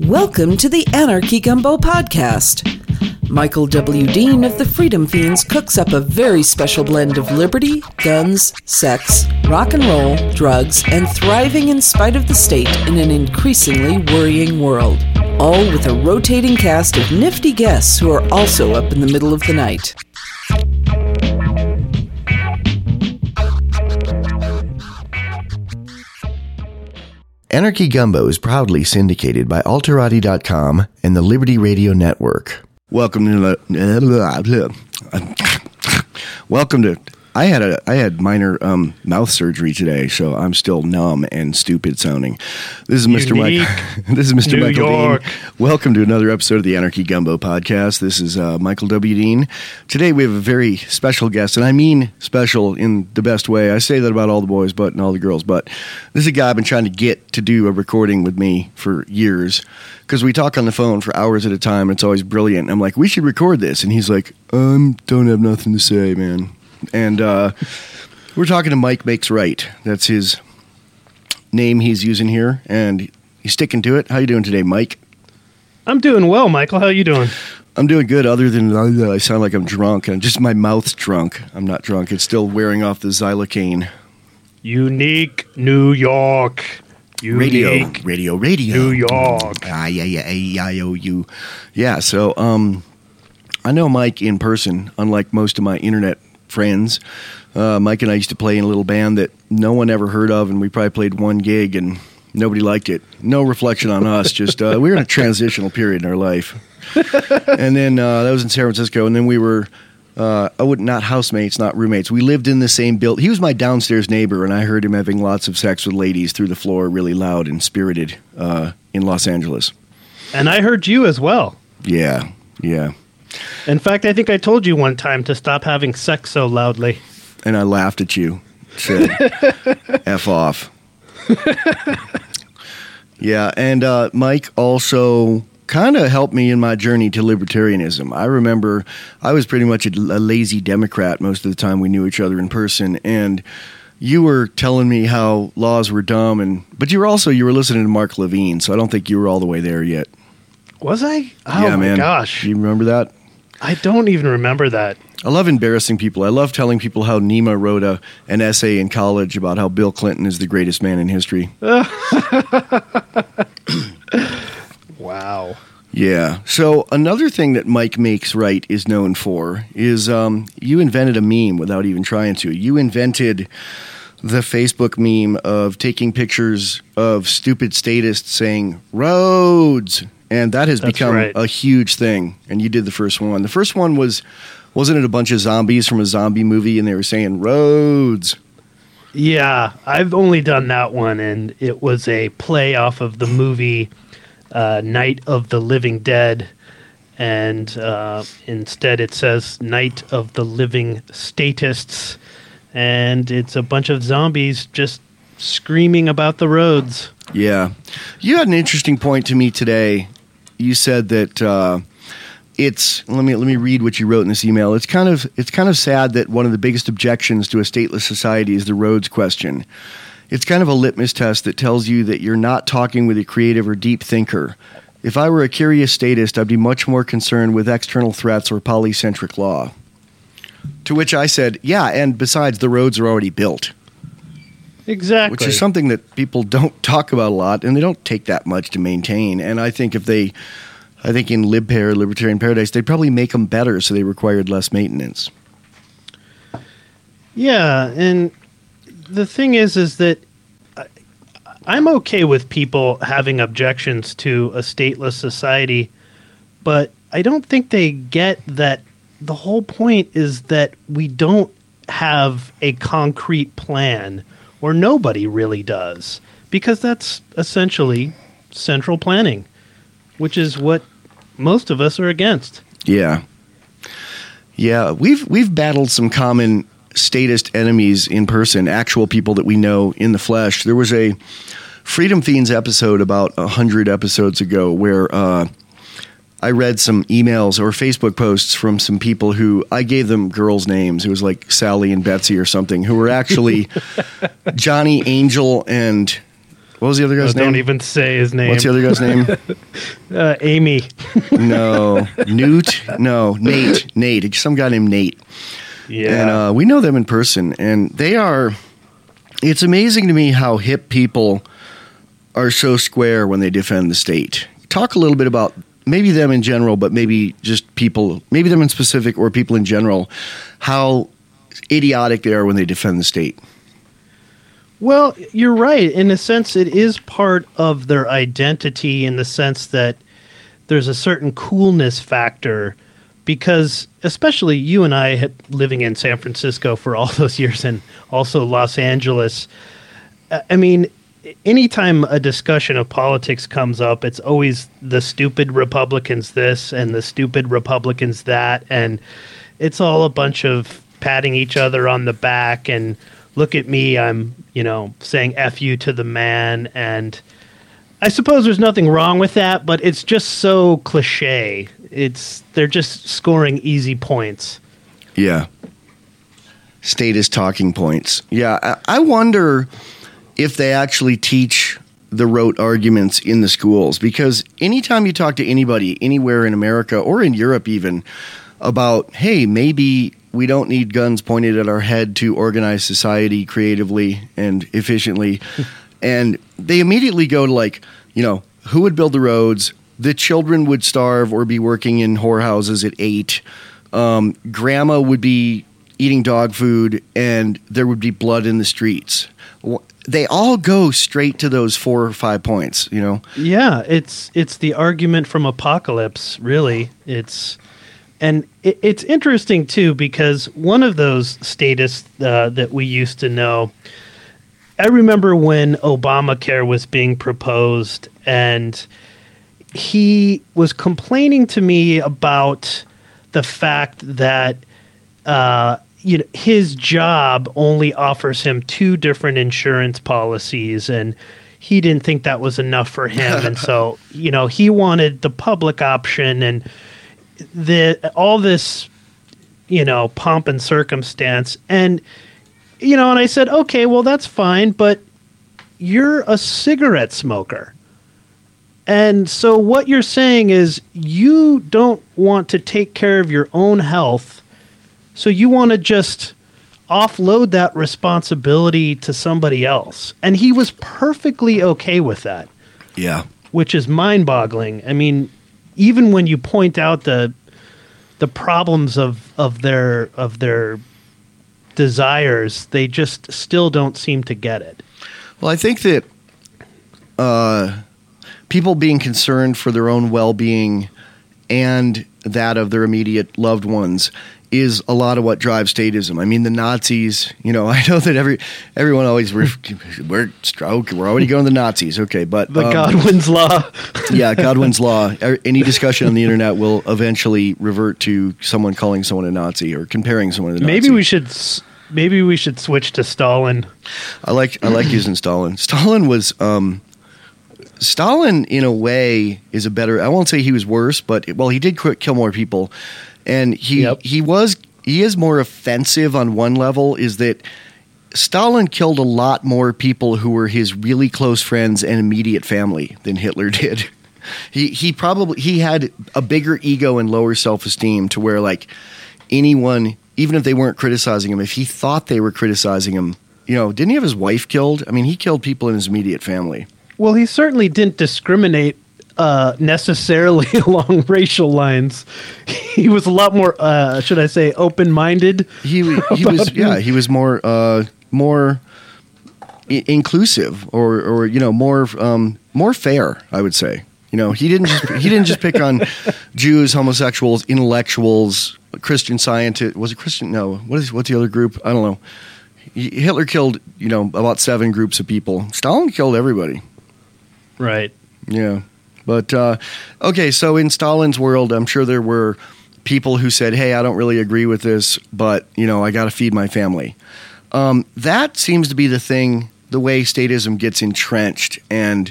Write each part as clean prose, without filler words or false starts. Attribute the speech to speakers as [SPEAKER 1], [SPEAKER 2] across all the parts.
[SPEAKER 1] Welcome to the Anarchy Gumbo Podcast. Michael W. Dean of the Freedom Fiends cooks up a very special blend of liberty, guns, sex, rock and roll, drugs, and thriving in spite of the state in an increasingly worrying world. All with a rotating cast of nifty guests who are also up in the middle of the night.
[SPEAKER 2] Anarchy Gumbo is proudly syndicated by Alterati.com and the Liberty Radio Network. Welcome to I had minor mouth surgery today, so I'm still numb and stupid sounding. This is Mr. Mike. This is Mr.
[SPEAKER 3] New
[SPEAKER 2] Michael
[SPEAKER 3] York.
[SPEAKER 2] Dean. Welcome to another episode of the Anarchy Gumbo Podcast. This is Michael W. Dean. Today we have a very special guest, and I mean special in the best way. I say that about all the boys, and all the girls, but this is a guy I've been trying to get to do a recording with me for years, because we talk on the phone for hours at a time, and it's always brilliant. I'm like, we should record this, and he's like, don't have nothing to say, man. And we're talking to Mike Makes Right. That's his name he's using here, and he's sticking to it. How you doing today, Mike?
[SPEAKER 3] I'm doing well, Michael. How you doing?
[SPEAKER 2] I'm doing good, other than I sound like I'm drunk, and just my mouth's drunk. I'm not drunk. It's still wearing off the xylocaine.
[SPEAKER 3] Unique New York. Unique
[SPEAKER 2] Radio.
[SPEAKER 3] New York.
[SPEAKER 2] I-O-U. Yeah, so I know Mike in person, unlike most of my internet friends. Mike and I used to play in a little band that no one ever heard of, and we probably played one gig and nobody liked it. No reflection on us, just we were in a transitional period in our life. And then that was in San Francisco, and then we were not housemates, not roommates. We lived in the same building. He was my downstairs neighbor, and I heard him having lots of sex with ladies through the floor, really loud and spirited, in Los Angeles.
[SPEAKER 3] And I heard you as well.
[SPEAKER 2] Yeah.
[SPEAKER 3] In fact, I think I told you one time to stop having sex so loudly.
[SPEAKER 2] And I laughed at you. Said, F off. Yeah, and Mike also kind of helped me in my journey to libertarianism. I remember I was pretty much a lazy Democrat most of the time we knew each other in person, and you were telling me how laws were dumb, but you were listening to Mark Levine, so I don't think you were all the way there yet.
[SPEAKER 3] Was I? Oh,
[SPEAKER 2] yeah,
[SPEAKER 3] my
[SPEAKER 2] man.
[SPEAKER 3] gosh.
[SPEAKER 2] Do you remember that?
[SPEAKER 3] I don't even remember that.
[SPEAKER 2] I love embarrassing people. I love telling people how Nima wrote an essay in college about how Bill Clinton is the greatest man in history.
[SPEAKER 3] Wow.
[SPEAKER 2] Yeah. So another thing that Mike Makes Right is known for is you invented a meme without even trying to. You invented the Facebook meme of taking pictures of stupid statists saying roads. And that has become a huge thing. And you did the first one. The first one wasn't it a bunch of zombies from a zombie movie and they were saying roads?
[SPEAKER 3] Yeah, I've only done that one, and it was a play off of the movie Night of the Living Dead. And instead it says Night of the Living Statists. And it's a bunch of zombies just screaming about the roads.
[SPEAKER 2] Yeah. You had an interesting point to me today. You said that let me read what you wrote in this email. It's kind of sad that one of the biggest objections to a stateless society is the roads question. It's kind of a litmus test that tells you that you're not talking with a creative or deep thinker. If I were a curious statist, I'd be much more concerned with external threats or polycentric law. To which I said, yeah, and besides, the roads are already built.
[SPEAKER 3] Exactly.
[SPEAKER 2] Which is something that people don't talk about a lot, and they don't take that much to maintain. And I think in Libertarian Paradise, they'd probably make them better so they required less maintenance.
[SPEAKER 3] Yeah, and the thing is that I'm okay with people having objections to a stateless society, but I don't think they get that the whole point is that we don't have a concrete plan. Or nobody really does, because that's essentially central planning, which is what most of us are against.
[SPEAKER 2] Yeah. We've battled some common statist enemies in person, actual people that we know in the flesh. There was a Freedom Fiends episode about 100 episodes ago where I read some emails or Facebook posts from some people who I gave them girls' names. It was like Sally and Betsy or something, who were actually Johnny, Angel, and What was the other guy's name?
[SPEAKER 3] Don't even say his name.
[SPEAKER 2] What's the other guy's name?
[SPEAKER 3] Amy.
[SPEAKER 2] No. Newt? No. Nate. Some guy named Nate.
[SPEAKER 3] Yeah.
[SPEAKER 2] And we know them in person, and they are... It's amazing to me how hip people are so square when they defend the state. Talk a little bit about maybe them in general, but maybe just people, maybe them in specific or people in general, how idiotic they are when they defend the state.
[SPEAKER 3] Well, you're right. In a sense, it is part of their identity in the sense that there's a certain coolness factor because especially you and I living in San Francisco for all those years and also Los Angeles, I mean, anytime a discussion of politics comes up, it's always the stupid Republicans this and the stupid Republicans that, and it's all a bunch of patting each other on the back and look at me, I'm, saying F you to the man. And I suppose there's nothing wrong with that, but it's just so cliche. They're just scoring easy points.
[SPEAKER 2] Yeah. Status talking points. Yeah. I wonder if they actually teach the rote arguments in the schools, because anytime you talk to anybody anywhere in America or in Europe even about, hey, maybe we don't need guns pointed at our head to organize society creatively and efficiently. And they immediately go to who would build the roads? The children would starve or be working in whorehouses at 8. Grandma would be eating dog food and there would be blood in the streets. They all go straight to those 4 or 5 points,
[SPEAKER 3] Yeah, it's the argument from Apocalypse, really. And it's interesting, too, because one of those statists that we used to know, I remember when Obamacare was being proposed, and he was complaining to me about the fact that his job only offers him 2 different insurance policies, and he didn't think that was enough for him. And so, he wanted the public option and all this, pomp and circumstance. And, and I said, okay, well, that's fine, but you're a cigarette smoker. And so what you're saying is you don't want to take care of your own health, so you want to just offload that responsibility to somebody else. And he was perfectly okay with that.
[SPEAKER 2] Yeah.
[SPEAKER 3] Which is mind-boggling. I mean, even when you point out the problems of their desires, they just still don't seem to get it.
[SPEAKER 2] Well, I think that people being concerned for their own well-being and that of their immediate loved ones is a lot of what drives statism. I mean, the Nazis, I know that everyone always, we're already going to the Nazis. Okay, but
[SPEAKER 3] the Godwin's Law.
[SPEAKER 2] Yeah, Godwin's Law. Any discussion on the internet will eventually revert to someone calling someone a Nazi or comparing someone to a Nazi.
[SPEAKER 3] Maybe we should switch to Stalin.
[SPEAKER 2] I like using Stalin. Stalin was Stalin in a way is a better. I won't say he was worse, but he did kill more people. And he is more offensive on one level, is that Stalin killed a lot more people who were his really close friends and immediate family than Hitler did. He had a bigger ego and lower self-esteem to where anyone, even if they weren't criticizing him, if he thought they were criticizing him, didn't he have his wife killed? I mean, he killed people in his immediate family.
[SPEAKER 3] Well, he certainly didn't discriminate necessarily along racial lines. He was a lot more, should I say, open-minded. He
[SPEAKER 2] was more inclusive, or more fair, I would say. He didn't just pick on Jews, homosexuals, intellectuals, Christian scientists. Was it Christian? No. What's the other group? I don't know. Hitler killed about 7 groups of people. Stalin killed everybody.
[SPEAKER 3] Right.
[SPEAKER 2] Yeah. But, okay, so in Stalin's world, I'm sure there were people who said, hey, I don't really agree with this, but, I got to feed my family. That seems to be the way statism gets entrenched. And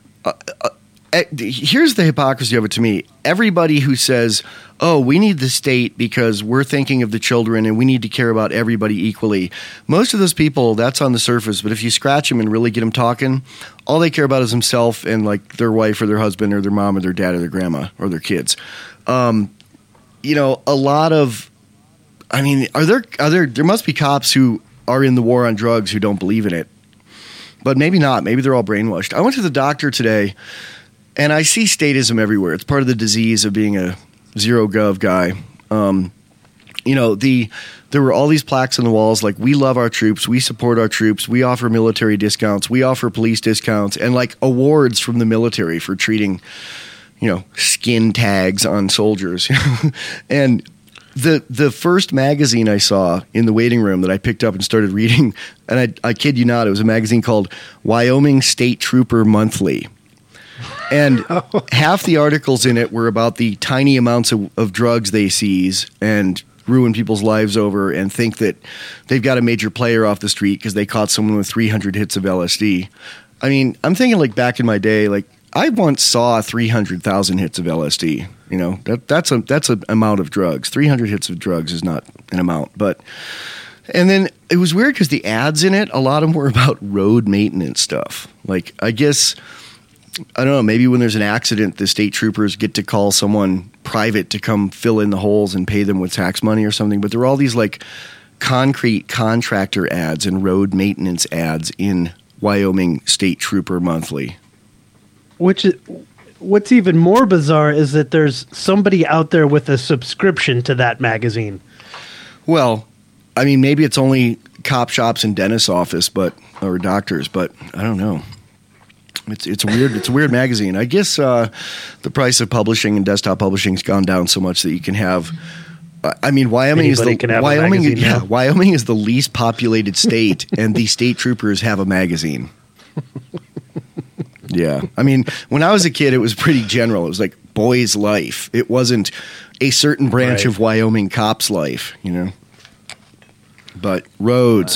[SPEAKER 2] here's the hypocrisy of it to me. Everybody who says, oh, we need the state because we're thinking of the children and we need to care about everybody equally. Most of those people, that's on the surface, but if you scratch them and really get them talking, all they care about is themselves and like their wife or their husband or their mom or their dad or their grandma or their kids. You know, a lot of, I mean, there must be cops who are in the war on drugs who don't believe in it, but maybe not. Maybe they're all brainwashed. I went to the doctor today and I see statism everywhere. It's part of the disease of being a zero gov guy. You know, there were all these plaques on the walls like, we love our troops, we support our troops, we offer military discounts, we offer police discounts, and like awards from the military for treating, you know, skin tags on soldiers. And the first magazine I saw in the waiting room that I picked up and started reading, and I kid you not, it was a magazine called Wyoming State Trooper Monthly. And half the articles in it were about the tiny amounts of drugs they seize and ruin people's lives over and think that they've got a major player off the street because they caught someone with 300 hits of LSD. I mean, I'm thinking like back in my day, like I once saw 300,000 hits of LSD. You know, that's an amount of drugs. 300 hits of drugs is not an amount, but. And then it was weird because the ads in it, a lot of them were about road maintenance stuff. Like, I guess, I don't know, maybe when there's an accident, the state troopers get to call someone private to come fill in the holes and pay them with tax money or something. But there were all these like concrete contractor ads and road maintenance ads in Wyoming State Trooper Monthly.
[SPEAKER 3] What's even more bizarre is that there's somebody out there with a subscription to that magazine.
[SPEAKER 2] Well, I mean, maybe it's only cop shops and dentist's office, or doctors, but I don't know. It's a weird magazine. I guess the price of publishing and desktop publishing has gone down so much that you can have. I mean, Wyoming is the least populated state, and the state troopers have a magazine. Yeah, I mean, when I was a kid, it was pretty general. It was like Boy's Life. It wasn't a certain branch of Wyoming cop's life, you know. But roads.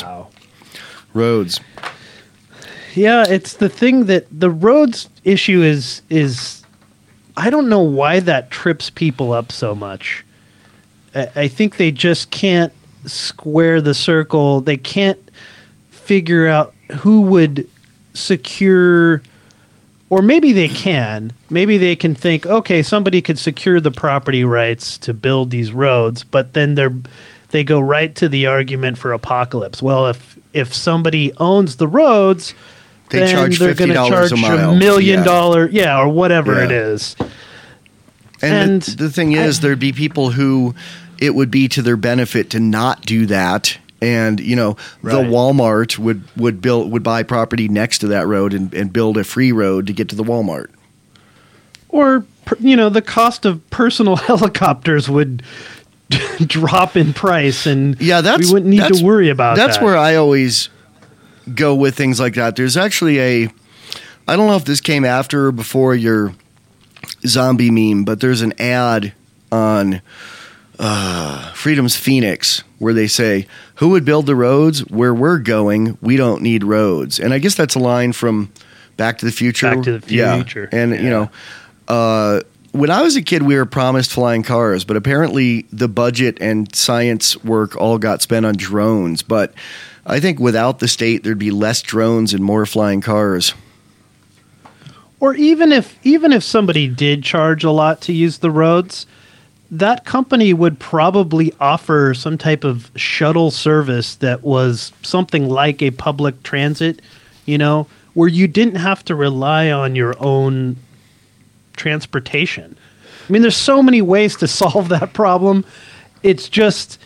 [SPEAKER 3] Yeah, it's the thing that the roads issue is I don't know why that trips people up so much. I think they just can't square the circle. They can't figure out who would secure, or maybe they can. Maybe they can think, okay, somebody could secure the property rights to build these roads, but then they go right to the argument for apocalypse. Well, if somebody owns the roads,
[SPEAKER 2] they're going to charge
[SPEAKER 3] $1 million, or whatever it is.
[SPEAKER 2] And the thing is, there'd be people who it would be to their benefit to not do that. And, you know, the Walmart would buy property next to that road and build a free road to get to the Walmart.
[SPEAKER 3] Or, you know, the cost of personal helicopters would drop in price, and we wouldn't need to worry about that.
[SPEAKER 2] That's where I always go with things like that. There's actually I don't know if this came after or before your zombie meme, but there's an ad on Freedom's Phoenix where they say, who would build the roads? Where we're going, we don't need roads. And I guess that's a line from Back to the Future.
[SPEAKER 3] Back to the Future.
[SPEAKER 2] Yeah. And, you know, when I was a kid, we were promised flying cars, but apparently the budget and science work all got spent on drones. But I think without the state, there'd be less drones and more flying cars.
[SPEAKER 3] Or even if somebody did charge a lot to use the roads, that company would probably offer some type of shuttle service that was something like a public transit, you know, where you didn't have to rely on your own transportation. I mean, there's so many ways to solve that problem. It's just,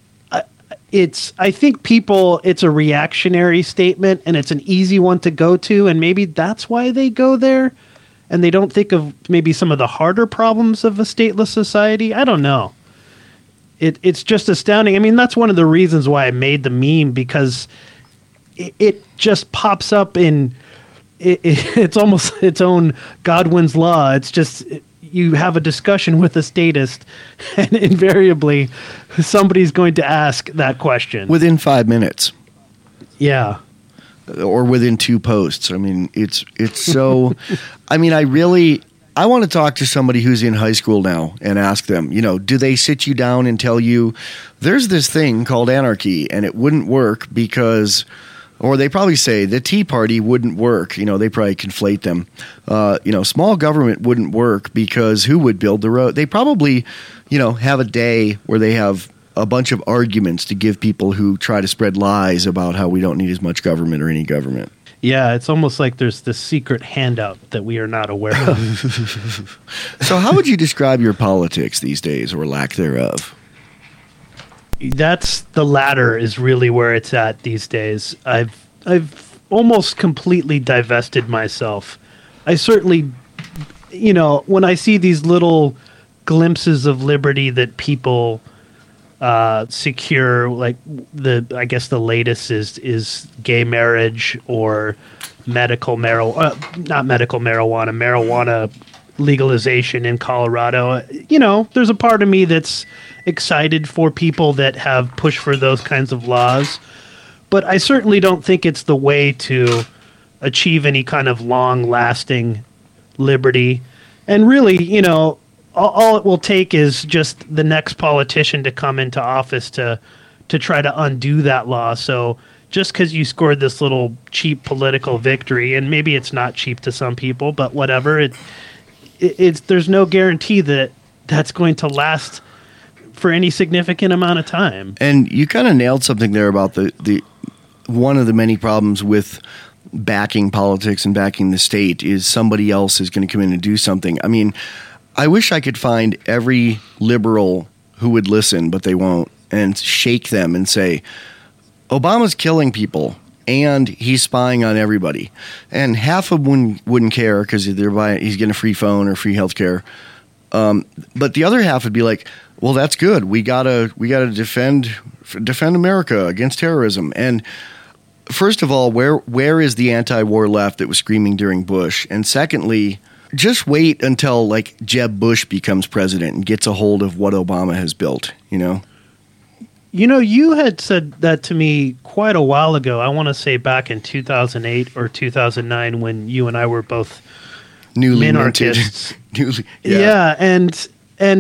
[SPEAKER 3] I think it's a reactionary statement, and it's an easy one to go to, and maybe that's why they go there, and they don't think of maybe some of the harder problems of a stateless society. I don't know. It's just astounding. I mean, that's one of the reasons why I made the meme, because it just pops up in it's almost its own Godwin's Law. It's just you have a discussion with a statist, and invariably somebody's going to ask that question
[SPEAKER 2] within 5 minutes.
[SPEAKER 3] Yeah.
[SPEAKER 2] Or within 2 posts. I mean, it's so. I mean, I want to talk to somebody who's in high school now and ask them, you know, do they sit you down and tell you there's this thing called anarchy and it wouldn't work because Or they probably say the Tea Party wouldn't work. They probably conflate them. Small government wouldn't work because who would build the road? They probably, have a day where they have a bunch of arguments to give people who try to spread lies about how we don't need as much government or any government.
[SPEAKER 3] Yeah, it's almost like there's this secret handout that we are not aware of.
[SPEAKER 2] So how would you describe your politics these days, or lack thereof?
[SPEAKER 3] That's the latter is really where it's at these days. I've almost completely divested myself. I certainly, when I see these little glimpses of liberty that people secure, like I guess the latest is gay marriage or marijuana legalization in Colorado. There's a part of me that's excited for people that have pushed for those kinds of laws, but I certainly don't think it's the way to achieve any kind of long-lasting liberty. And really, all it will take is just the next politician to come into office to try to undo that law. So just because you scored this little cheap political victory, and maybe it's not cheap to some people, but whatever, it's there's no guarantee that that's going to last for any significant amount of time.
[SPEAKER 2] And you kind of nailed something there about the one of the many problems with backing politics and backing the state is somebody else is going to come in and do something. I mean, I wish I could find every liberal who would listen, but they won't, and shake them and say, Obama's killing people and he's spying on everybody. And half of them wouldn't care because he's getting a free phone or free health care. But the other half would be like, well, that's good. We gotta defend America against terrorism. And first of all, where is the anti-war left that was screaming during Bush? And secondly, just wait until like Jeb Bush becomes president and gets a hold of what Obama has built,
[SPEAKER 3] You had said that to me quite a while ago. I want to say back in 2008 or 2009 when you and I were both
[SPEAKER 2] newly
[SPEAKER 3] minarchists.
[SPEAKER 2] Yeah,
[SPEAKER 3] and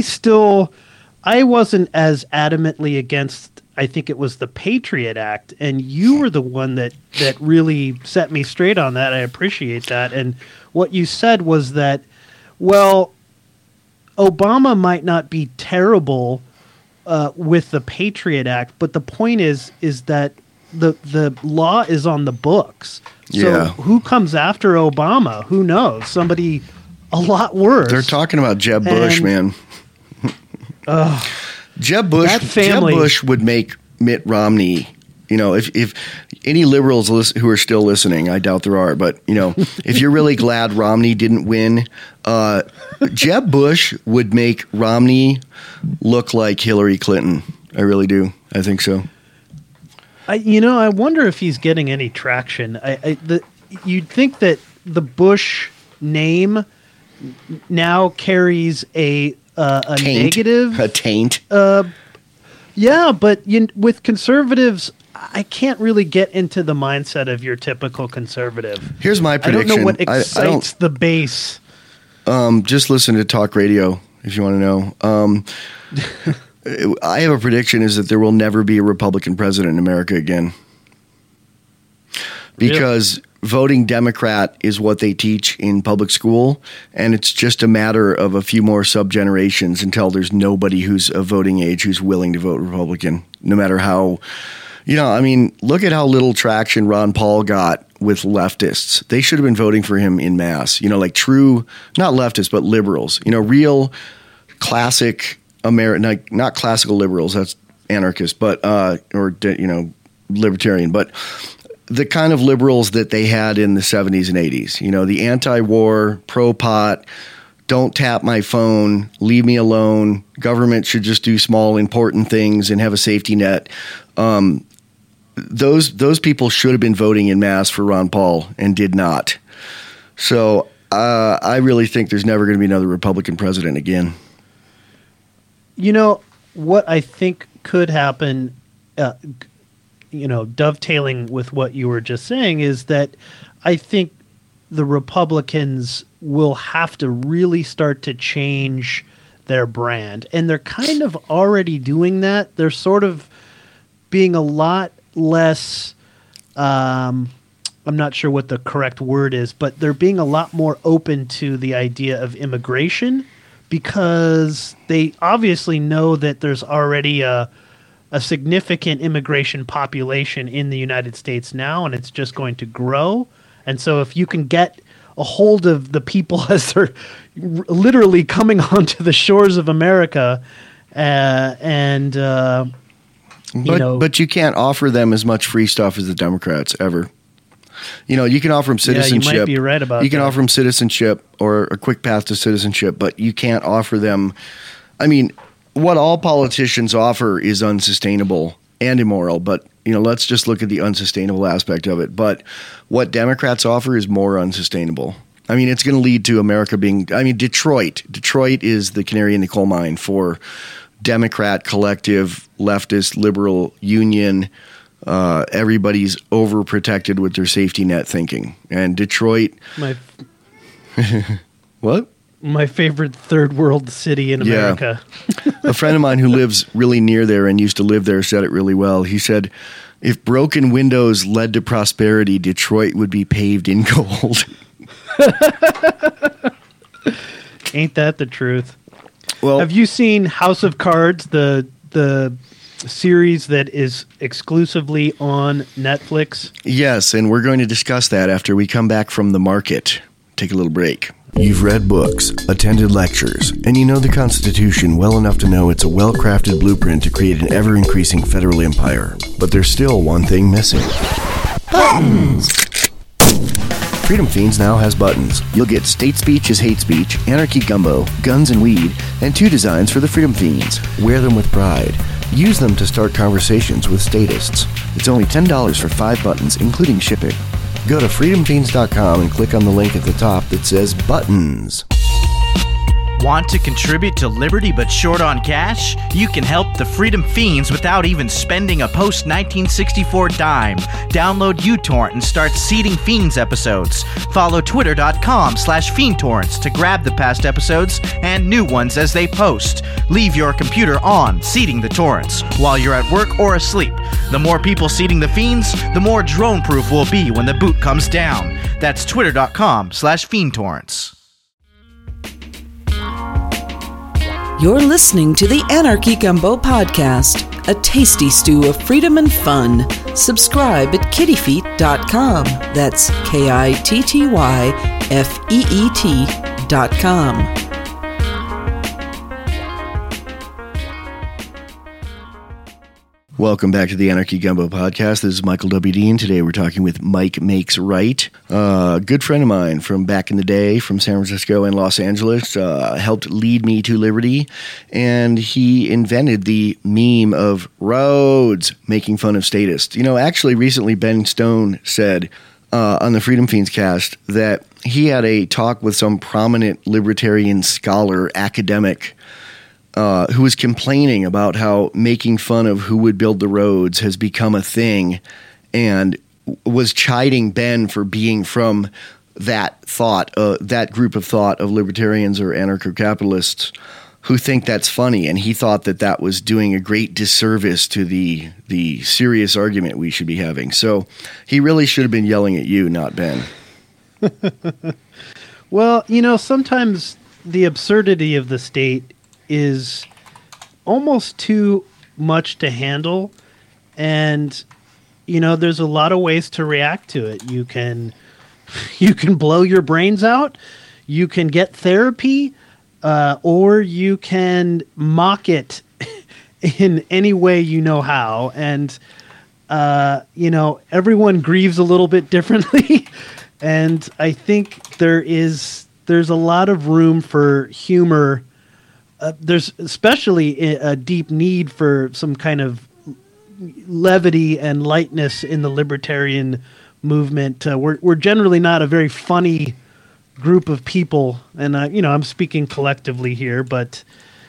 [SPEAKER 3] I wasn't as adamantly against, I think it was the Patriot Act, and you were the one that really set me straight on that. I appreciate that. And what you said was that, well, Obama might not be terrible with the Patriot Act, but the point is that the law is on the books. So who comes after Obama? Who knows? Somebody a lot worse.
[SPEAKER 2] They're talking about Jeb Bush, man. Jeb Bush would make Mitt Romney. If any liberals who are still listening, I doubt there are, but if you're really glad Romney didn't win, Jeb Bush would make Romney look like Hillary Clinton. I really do. I think so.
[SPEAKER 3] I wonder if he's getting any traction. You'd think that the Bush name now carries a
[SPEAKER 2] taint.
[SPEAKER 3] negative,
[SPEAKER 2] a taint.
[SPEAKER 3] Yeah, but with conservatives, I can't really get into the mindset of your typical conservative.
[SPEAKER 2] Here's my prediction.
[SPEAKER 3] I don't know what excites the base.
[SPEAKER 2] Just listen to talk radio if you want to know. I have a prediction is that there will never be a Republican president in America again. Because voting Democrat is what they teach in public school, and it's just a matter of a few more sub-generations until there's nobody who's of voting age who's willing to vote Republican, no matter how... look at how little traction Ron Paul got with leftists. They should have been voting for him in mass. Like true, not leftists, but liberals. Real classic American, not classical liberals. That's anarchist, but libertarian. But the kind of liberals that they had in the 70s and 80s. The anti-war, pro-pot, don't tap my phone, leave me alone. Government should just do small, important things and have a safety net. Those people should have been voting in mass for Ron Paul and did not. So I really think there's never going to be another Republican president again.
[SPEAKER 3] What I think could happen, dovetailing with what you were just saying, is that I think the Republicans will have to really start to change their brand. And they're kind of already doing that. They're sort of being a lot less I'm not sure what the correct word is, but they're being a lot more open to the idea of immigration because they obviously know that there's already a significant immigration population in the United States now, and it's just going to grow. And so if you can get a hold of the people as they're literally coming onto the shores of America, but
[SPEAKER 2] you can't offer them as much free stuff as the Democrats ever. You can offer them citizenship.
[SPEAKER 3] You might be right about that.
[SPEAKER 2] You can offer them citizenship or a quick path to citizenship, but you can't offer them. I mean, what all politicians offer is unsustainable and immoral, but let's just look at the unsustainable aspect of it. But what Democrats offer is more unsustainable. I mean, it's going to lead to America being. I mean, Detroit is the canary in the coal mine for Democrat, collective, leftist, liberal union. Everybody's overprotected with their safety net thinking. And Detroit... What?
[SPEAKER 3] My favorite third world city in America.
[SPEAKER 2] A friend of mine who lives really near there and used to live there said it really well. He said, if broken windows led to prosperity, Detroit would be paved in gold.
[SPEAKER 3] Ain't that the truth?
[SPEAKER 2] Well,
[SPEAKER 3] have you seen House of Cards, the series that is exclusively on Netflix?
[SPEAKER 2] Yes, and we're going to discuss that after we come back from the market. Take a little break. You've read books, attended lectures, and you know the Constitution well enough to know it's a well-crafted blueprint to create an ever-increasing federal empire. But there's still one thing missing. Buttons! Freedom Fiends now has buttons. You'll get State Speech is Hate Speech, Anarchy Gumbo, Guns and Weed, and 2 designs for the Freedom Fiends. Wear them with pride. Use them to start conversations with statists. It's only $10 for 5 buttons, including shipping. Go to freedomfiends.com and click on the link at the top that says Buttons.
[SPEAKER 4] Want to contribute to Liberty but short on cash? You can help the Freedom Fiends without even spending a post-1964 dime. Download uTorrent and start seeding Fiends episodes. Follow twitter.com/FiendTorrents to grab the past episodes and new ones as they post. Leave your computer on, seeding the torrents, while you're at work or asleep. The more people seeding the Fiends, the more drone-proof we'll be when the boot comes down. That's twitter.com/FiendTorrents.
[SPEAKER 1] You're listening to the Anarchy Gumbo Podcast, a tasty stew of freedom and fun. Subscribe at kittyfeet.com. That's KITTYFEET.com.
[SPEAKER 2] Welcome back to the Anarchy Gumbo Podcast. This is Michael W. Dean. Today we're talking with Mike Makes Right, a good friend of mine from back in the day from San Francisco and Los Angeles, helped lead me to liberty, and he invented the meme of roads making fun of statists. Actually recently Ben Stone said on the Freedom Fiends cast that he had a talk with some prominent libertarian scholar, academic, who was complaining about how making fun of who would build the roads has become a thing, and was chiding Ben for being from that thought, that group of thought of libertarians or anarcho-capitalists who think that's funny. And he thought that that was doing a great disservice to the serious argument we should be having. So he really should have been yelling at you, not Ben.
[SPEAKER 3] Well, sometimes the absurdity of the state is almost too much to handle, and there's a lot of ways to react to it. You can blow your brains out, you can get therapy, or you can mock it in any way you know how. And everyone grieves a little bit differently, and I think there's a lot of room for humor. There's especially a deep need for some kind of levity and lightness in the libertarian movement. We're generally not a very funny group of people, and I'm speaking collectively here, but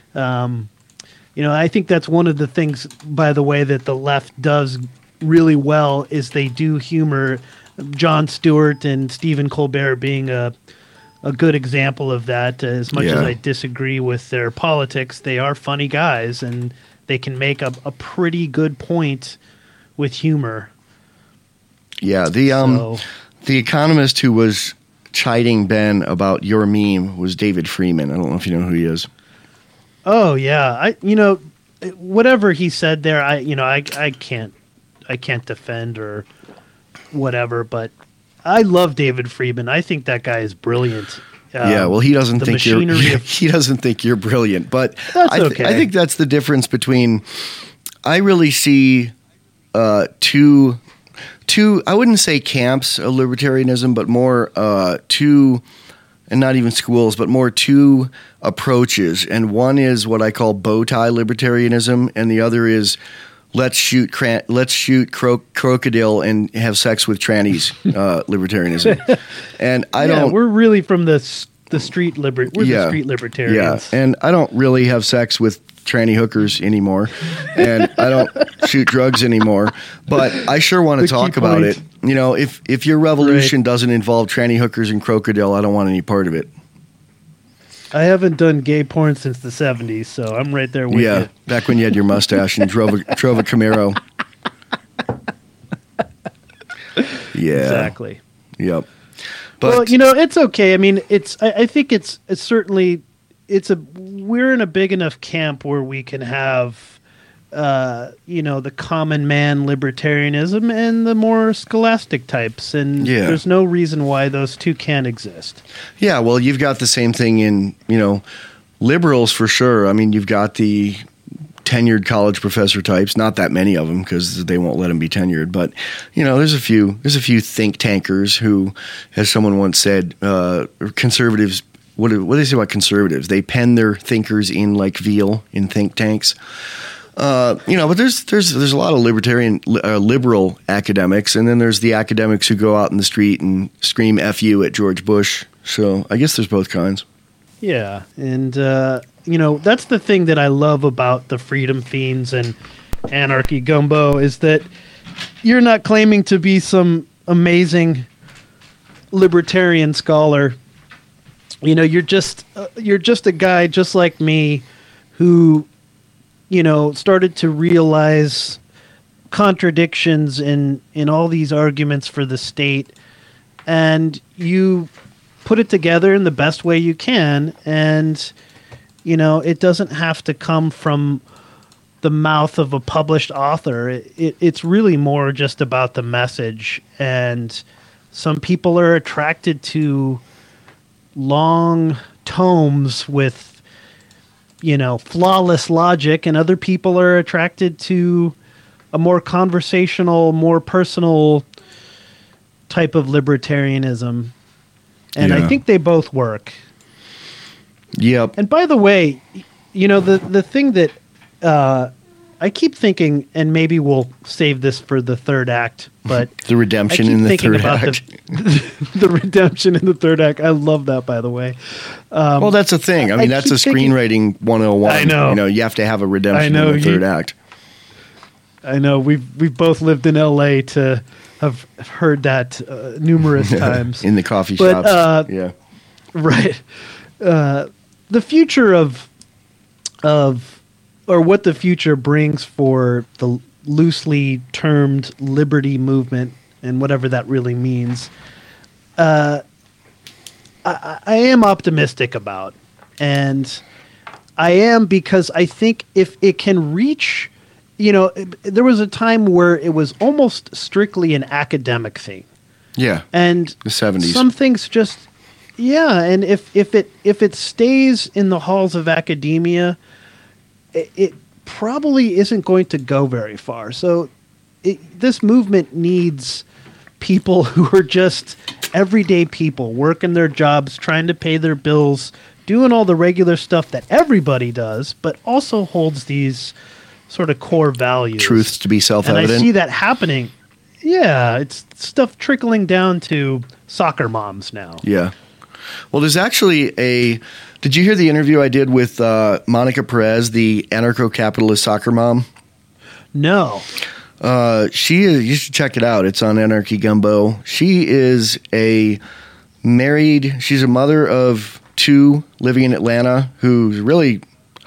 [SPEAKER 3] I think that's one of the things, by the way, that the left does really well is they do humor. Jon Stewart and Stephen Colbert being a good example of that. As much as I disagree with their politics, they are funny guys, and they can make a pretty good point with humor.
[SPEAKER 2] Yeah, the economist who was chiding Ben about your meme was David Freeman. I don't know if you know who he is.
[SPEAKER 3] Oh yeah, whatever he said there, I can't defend or whatever, but I love David Freeman. I think that guy is brilliant.
[SPEAKER 2] Yeah, well, he doesn't think you're brilliant, but
[SPEAKER 3] that's okay.
[SPEAKER 2] I think that's the difference between. I really see two. I wouldn't say camps of libertarianism, but more two, and not even schools, but more two approaches. And one is what I call bow tie libertarianism, and the other is let's shoot crocodile and have sex with trannies libertarianism. And
[SPEAKER 3] we're really from the street the street libertarians.
[SPEAKER 2] Yeah, and I don't really have sex with tranny hookers anymore, and I don't shoot drugs anymore, but I sure want to talk about it. You know, if your revolution doesn't involve tranny hookers and crocodile, I don't want any part of it.
[SPEAKER 3] I haven't done gay porn since the 70s, so I'm right there with you.
[SPEAKER 2] Yeah, back when you had your mustache and drove a Camaro. Yeah.
[SPEAKER 3] Exactly.
[SPEAKER 2] Yep. But,
[SPEAKER 3] it's okay. I mean, I think it's certainly we're in a big enough camp where we can have the common man libertarianism and the more scholastic types, and there's no reason why those two can't exist.
[SPEAKER 2] Yeah, well, you've got the same thing in, liberals for sure. I mean, you've got the tenured college professor types, not that many of them because they won't let them be tenured, but there's a few think tankers who, as someone once said, conservatives. What do they say about conservatives? They pen their thinkers in like veal in think tanks. But there's a lot of liberal academics, and then there's the academics who go out in the street and scream "F you" at George Bush. So I guess there's both kinds.
[SPEAKER 3] Yeah, and that's the thing that I love about the Freedom Fiends and Anarchy Gumbo is that you're not claiming to be some amazing libertarian scholar. You're just a guy just like me who, started to realize contradictions in all these arguments for the state, and you put it together in the best way you can, and it doesn't have to come from the mouth of a published author. It's really more just about the message, and some people are attracted to long tomes with flawless logic, and other people are attracted to a more conversational, more personal type of libertarianism, and I think they both work.
[SPEAKER 2] Yep.
[SPEAKER 3] And by the way, the thing that I keep thinking, and maybe we'll save this for the third act, but
[SPEAKER 2] the redemption in the third act.
[SPEAKER 3] The redemption in the third act. I love that, by the way.
[SPEAKER 2] Well, that's a thing. I mean, that's a screenwriting 101.
[SPEAKER 3] I know.
[SPEAKER 2] You have to have a redemption in the third act.
[SPEAKER 3] I know. We've both lived in L.A. to have heard that numerous times.
[SPEAKER 2] In the coffee shops. Yeah.
[SPEAKER 3] Right. The future of or what the future brings for the loosely termed liberty movement and whatever that really means, I am optimistic about. And I am because I think if it can reach, there was a time where it was almost strictly an academic thing.
[SPEAKER 2] Yeah.
[SPEAKER 3] And
[SPEAKER 2] the 70s.
[SPEAKER 3] Some things just, and if it stays in the halls of academia, it probably isn't going to go very far. So this movement needs people who are just everyday people, working their jobs, trying to pay their bills, doing all the regular stuff that everybody does, but also holds these sort of core values.
[SPEAKER 2] Truths to be self-evident.
[SPEAKER 3] And I see that happening. Yeah, it's stuff trickling down to soccer moms now.
[SPEAKER 2] Yeah. Well, there's actually did you hear the interview I did with Monica Perez, the anarcho-capitalist soccer mom?
[SPEAKER 3] No.
[SPEAKER 2] She is. You should check it out. It's on Anarchy Gumbo. She is she's a mother of two living in Atlanta who's really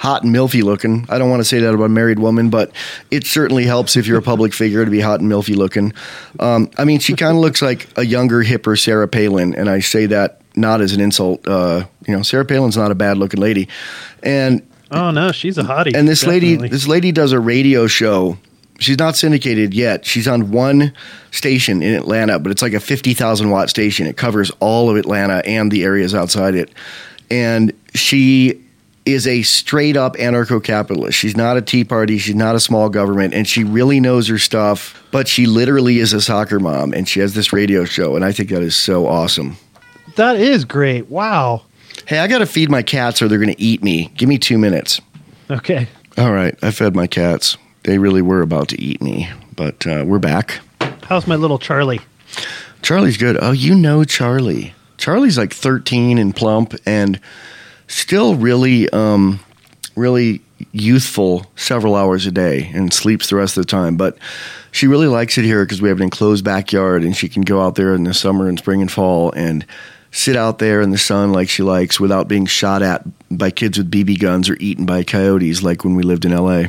[SPEAKER 2] hot and milfy looking. I don't want to say that about a married woman, but it certainly helps if you're a public figure to be hot and milfy looking. I mean, she kind of looks like a younger, hipper Sarah Palin, and I say that not as an insult. Sarah Palin's not a bad looking lady, and
[SPEAKER 3] oh no, she's a hottie.
[SPEAKER 2] And this
[SPEAKER 3] definitely.
[SPEAKER 2] lady does a radio show. She's not syndicated yet. She's on one station in Atlanta, but it's like a 50,000 watt station. It covers all of Atlanta and the areas outside it. And she is a straight up anarcho-capitalist. She's not a Tea Party. She's not a small government. And she really knows her stuff. But she literally is a soccer mom. And she has this radio show. And I think that is so awesome.
[SPEAKER 3] That is great. Wow.
[SPEAKER 2] Hey, I got to feed my cats or they're going to eat me. Give me 2 minutes.
[SPEAKER 3] Okay.
[SPEAKER 2] All right. I fed my cats. They really were about to eat me, but we're back.
[SPEAKER 3] How's my little Charlie?
[SPEAKER 2] Charlie's good. Oh, you know Charlie. Charlie's like 13 and plump and still really, really youthful several hours a day and sleeps the rest of the time. But she really likes it here because we have an enclosed backyard and she can go out there in the summer and spring and fall and sit out there in the sun like she likes without being shot at by kids with BB guns or eaten by coyotes like when we lived in L.A.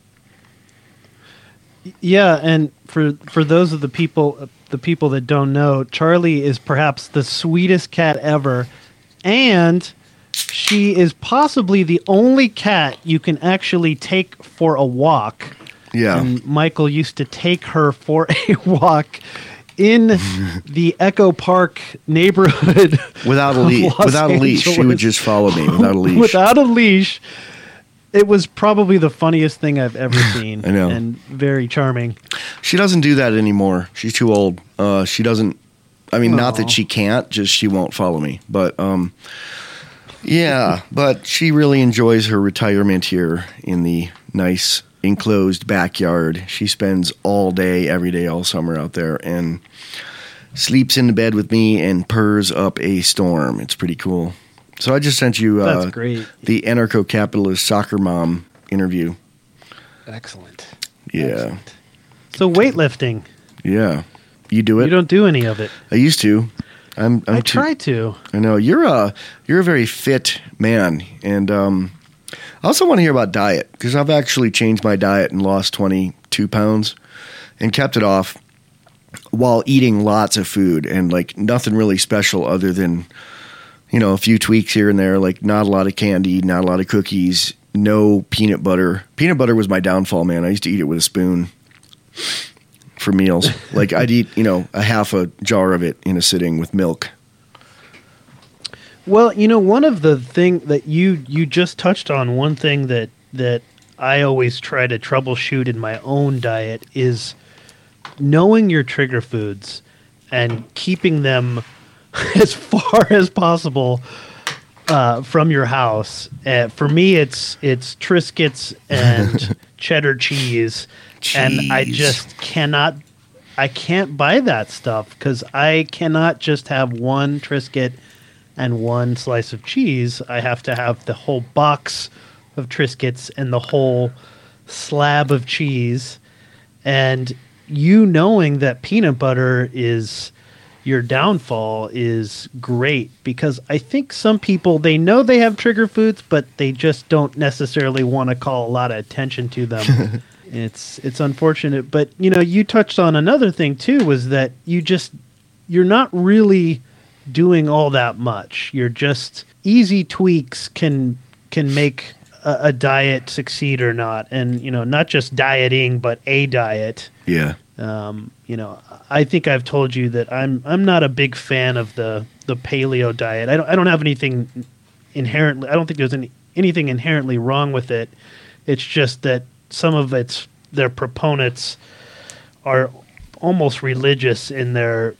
[SPEAKER 3] Yeah, and for those of the people that don't know, Charlie is perhaps the sweetest cat ever, and she is possibly the only cat you can actually take for a walk.
[SPEAKER 2] Yeah.
[SPEAKER 3] And Michael used to take her for a walk in the Echo Park neighborhood.
[SPEAKER 2] Without a leash. Without a leash. She would just follow me without a leash.
[SPEAKER 3] Without a leash. It was probably the funniest thing I've ever seen.
[SPEAKER 2] I know.
[SPEAKER 3] And very charming.
[SPEAKER 2] She doesn't do that anymore. She's too old. She doesn't, I mean, not that she can't, just she won't follow me. But, yeah, but she really enjoys her retirement here in the nice enclosed backyard. She spends all day, every day, all summer out there and sleeps in the bed with me and purrs up a storm. It's pretty cool. So I just sent you
[SPEAKER 3] That's great.
[SPEAKER 2] The anarcho-capitalist soccer mom interview.
[SPEAKER 3] Excellent.
[SPEAKER 2] Yeah.
[SPEAKER 3] Excellent. So weightlifting.
[SPEAKER 2] Yeah. You do it?
[SPEAKER 3] You don't do any of it.
[SPEAKER 2] I used to. I
[SPEAKER 3] try to.
[SPEAKER 2] I know. You're a very fit man. And I also want to hear about diet because I've actually changed my diet and lost 22 pounds and kept it off while eating lots of food and like nothing really special other than a few tweaks here and there, like not a lot of candy, not a lot of cookies, no peanut butter. Peanut butter was my downfall, man. I used to eat it with a spoon for meals. Like I'd eat, a half a jar of it in a sitting with milk.
[SPEAKER 3] Well, one of the thing that you just touched on, one thing that I always try to troubleshoot in my own diet is knowing your trigger foods and keeping them as far as possible from your house. For me, it's Triscuits and cheddar cheese, and I just can't buy that stuff because I cannot just have one Triscuit and one slice of cheese. I have to have the whole box of Triscuits and the whole slab of cheese. And knowing that peanut butter is your downfall is great because I think some people, they know they have trigger foods, but they just don't necessarily want to call a lot of attention to them. It's unfortunate, but you touched on another thing too, was that you're not really doing all that much. You're just easy tweaks can make a diet succeed or not, and not just dieting, but a diet.
[SPEAKER 2] Yeah.
[SPEAKER 3] I think I've told you that I'm not a big fan of the paleo diet. I don't have anything inherently. I don't think there's anything inherently wrong with it. It's just that some of their proponents are almost religious in their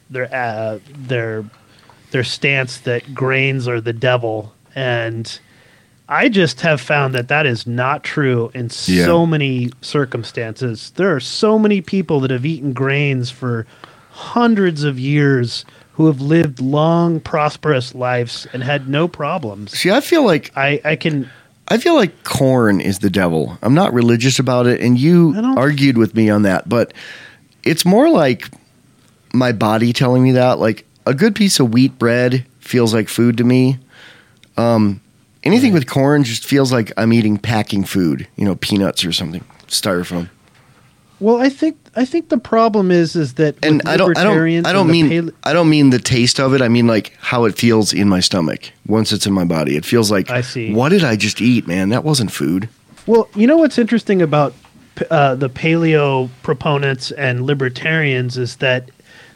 [SPEAKER 3] stance that grains are the devil, and I just have found that is not true in so many circumstances. There are so many people that have eaten grains for hundreds of years who have lived long, prosperous lives and had no problems.
[SPEAKER 2] See, I feel like
[SPEAKER 3] I
[SPEAKER 2] feel like corn is the devil. I'm not religious about it, and you argued with me on that, but it's more like my body telling me that. Like a good piece of wheat bread feels like food to me. Anything with corn just feels like I'm eating packing food, peanuts or something, styrofoam.
[SPEAKER 3] Well, I think the problem is that
[SPEAKER 2] and I don't mean the taste of it. I mean like how it feels in my stomach once it's in my body. It feels like,
[SPEAKER 3] I see.
[SPEAKER 2] What did I just eat, man? That wasn't food.
[SPEAKER 3] Well, you know what's interesting about the paleo proponents and libertarians is that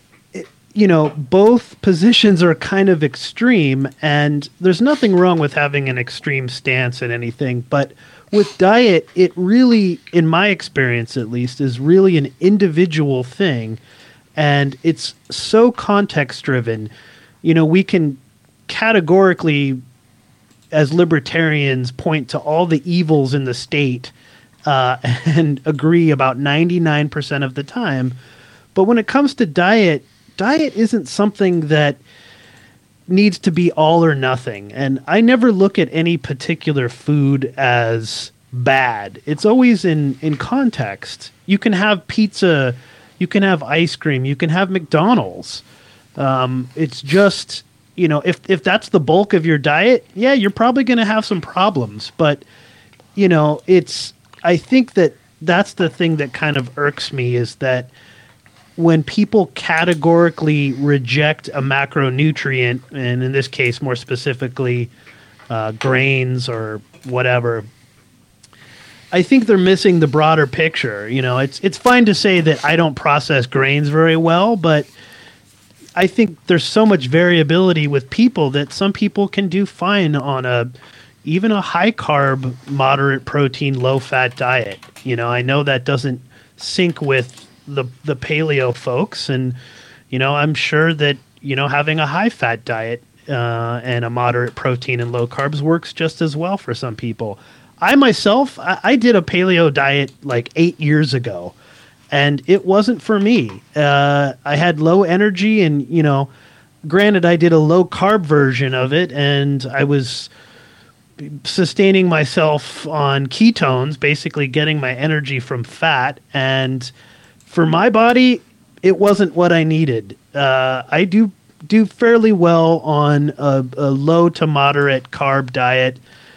[SPEAKER 3] both positions are kind of extreme, and there's nothing wrong with having an extreme stance at anything, but with diet, it really, in my experience at least, is really an individual thing, and it's so context-driven. We can categorically, as libertarians, point to all the evils in the state and agree about 99% of the time. But when it comes to diet isn't something that needs to be all or nothing. And I never look at any particular food as bad. It's always in context. You can have pizza, you can have ice cream, you can have McDonald's. It's just, if that's the bulk of your diet, yeah, you're probably going to have some problems. But, I think that's the thing that kind of irks me is that when people categorically reject a macronutrient, and in this case, more specifically, grains or whatever, I think they're missing the broader picture. It's fine to say that I don't process grains very well, but I think there's so much variability with people that some people can do fine on even a high carb, moderate protein, low fat diet. I know that doesn't sync with the paleo folks, and I'm sure that having a high fat diet and a moderate protein and low carbs works just as well for some people. I myself, I did a paleo diet like 8 years ago, and it wasn't for me. I had low energy, and granted, I did a low carb version of it, and I was sustaining myself on ketones, basically getting my energy from fat, and for my body, it wasn't what I needed. I do fairly well on a low to moderate carb diet,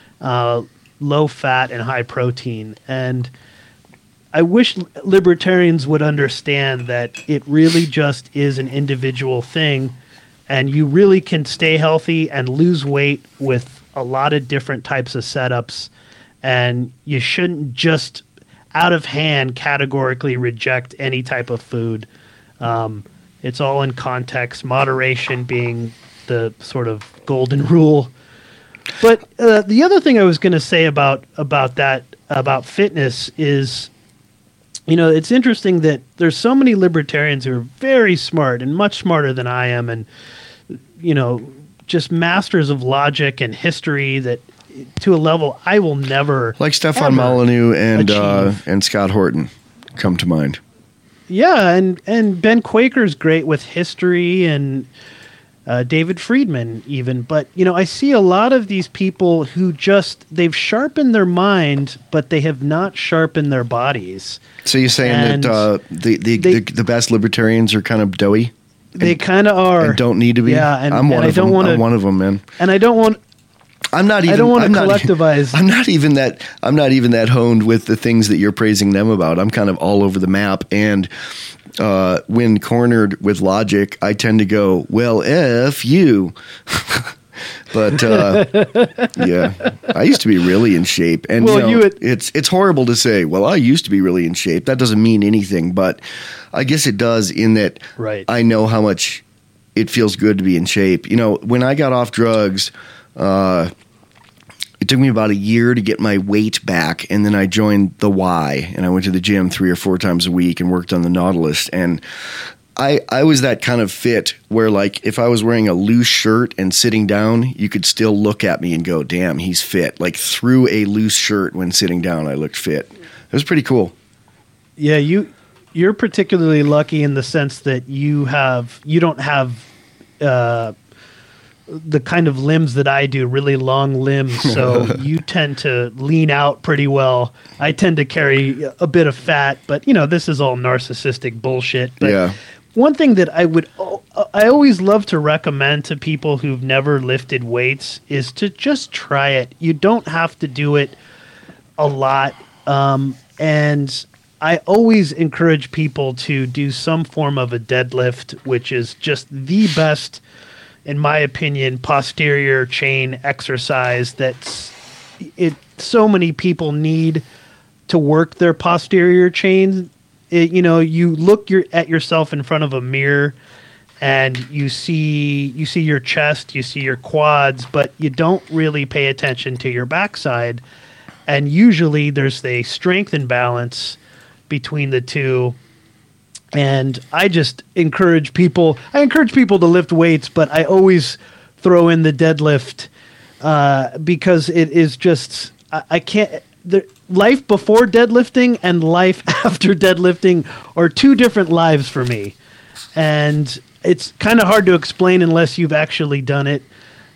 [SPEAKER 3] low fat and high protein. And I wish libertarians would understand that it really just is an individual thing, and you really can stay healthy and lose weight with a lot of different types of setups, and you shouldn't just out of hand categorically reject any type of food. It's all in context, moderation being the sort of golden rule. But the other thing I was going to say about fitness is, it's interesting that there's so many libertarians who are very smart and much smarter than I am, and just masters of logic and history that to a level I will never,
[SPEAKER 2] like Stefan Molyneux and Scott Horton come to mind.
[SPEAKER 3] Yeah, and Ben Quaker's great with history, and David Friedman even. But I see a lot of these people who they've sharpened their mind, but they have not sharpened their bodies.
[SPEAKER 2] So you're saying that the best libertarians are kind of doughy?
[SPEAKER 3] They kind of are,
[SPEAKER 2] and don't need to be.
[SPEAKER 3] Yeah, and
[SPEAKER 2] I'm one of them. I'm one of them, man.
[SPEAKER 3] And I don't want.
[SPEAKER 2] I'm not even.
[SPEAKER 3] I don't want to collectivize.
[SPEAKER 2] I'm not even that honed with the things that you're praising them about. I'm kind of all over the map, and when cornered with logic, I tend to go, "Well, F you." But yeah, I used to be really in shape, and it's horrible to say. Well, I used to be really in shape. That doesn't mean anything, but I guess it does in that I know how much it feels good to be in shape. When I got off drugs, it took me about a year to get my weight back, and then I joined the Y, and I went to the gym 3 or 4 times a week and worked on the Nautilus, and I was that kind of fit where, like, if I was wearing a loose shirt and sitting down, you could still look at me and go, damn, he's fit. Like, through a loose shirt when sitting down, I looked fit. It was pretty cool.
[SPEAKER 3] Yeah, you're particularly lucky in the sense that you don't have the kind of limbs that I do, really long limbs, so you tend to lean out pretty well. I tend to carry a bit of fat, but this is all narcissistic bullshit. But,
[SPEAKER 2] yeah.
[SPEAKER 3] one thing that I always love to recommend to people who've never lifted weights is to just try it. You don't have to do it a lot. And I always encourage people to do some form of a deadlift, which is just the best, in my opinion, posterior chain exercise so many people need to work their posterior chain. You look at yourself in front of a mirror and you see your chest, you see your quads, but you don't really pay attention to your backside. And usually there's a strength imbalance between the two. And I just encourage people to lift weights, but I always throw in the deadlift because it is just, I can't, life before deadlifting and life after deadlifting are two different lives for me. And it's kind of hard to explain unless you've actually done it.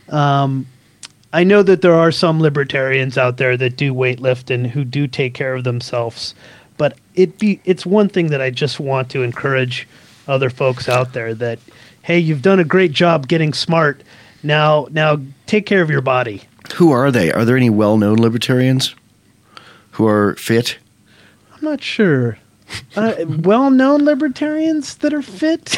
[SPEAKER 3] I know that there are some libertarians out there that do weightlift and who do take care of themselves, but it's one thing that I just want to encourage other folks out there that, hey, you've done a great job getting smart. Now take care of your body.
[SPEAKER 2] Who are they? Are there any well-known libertarians who are fit?
[SPEAKER 3] I'm not sure. Well-known libertarians that are fit?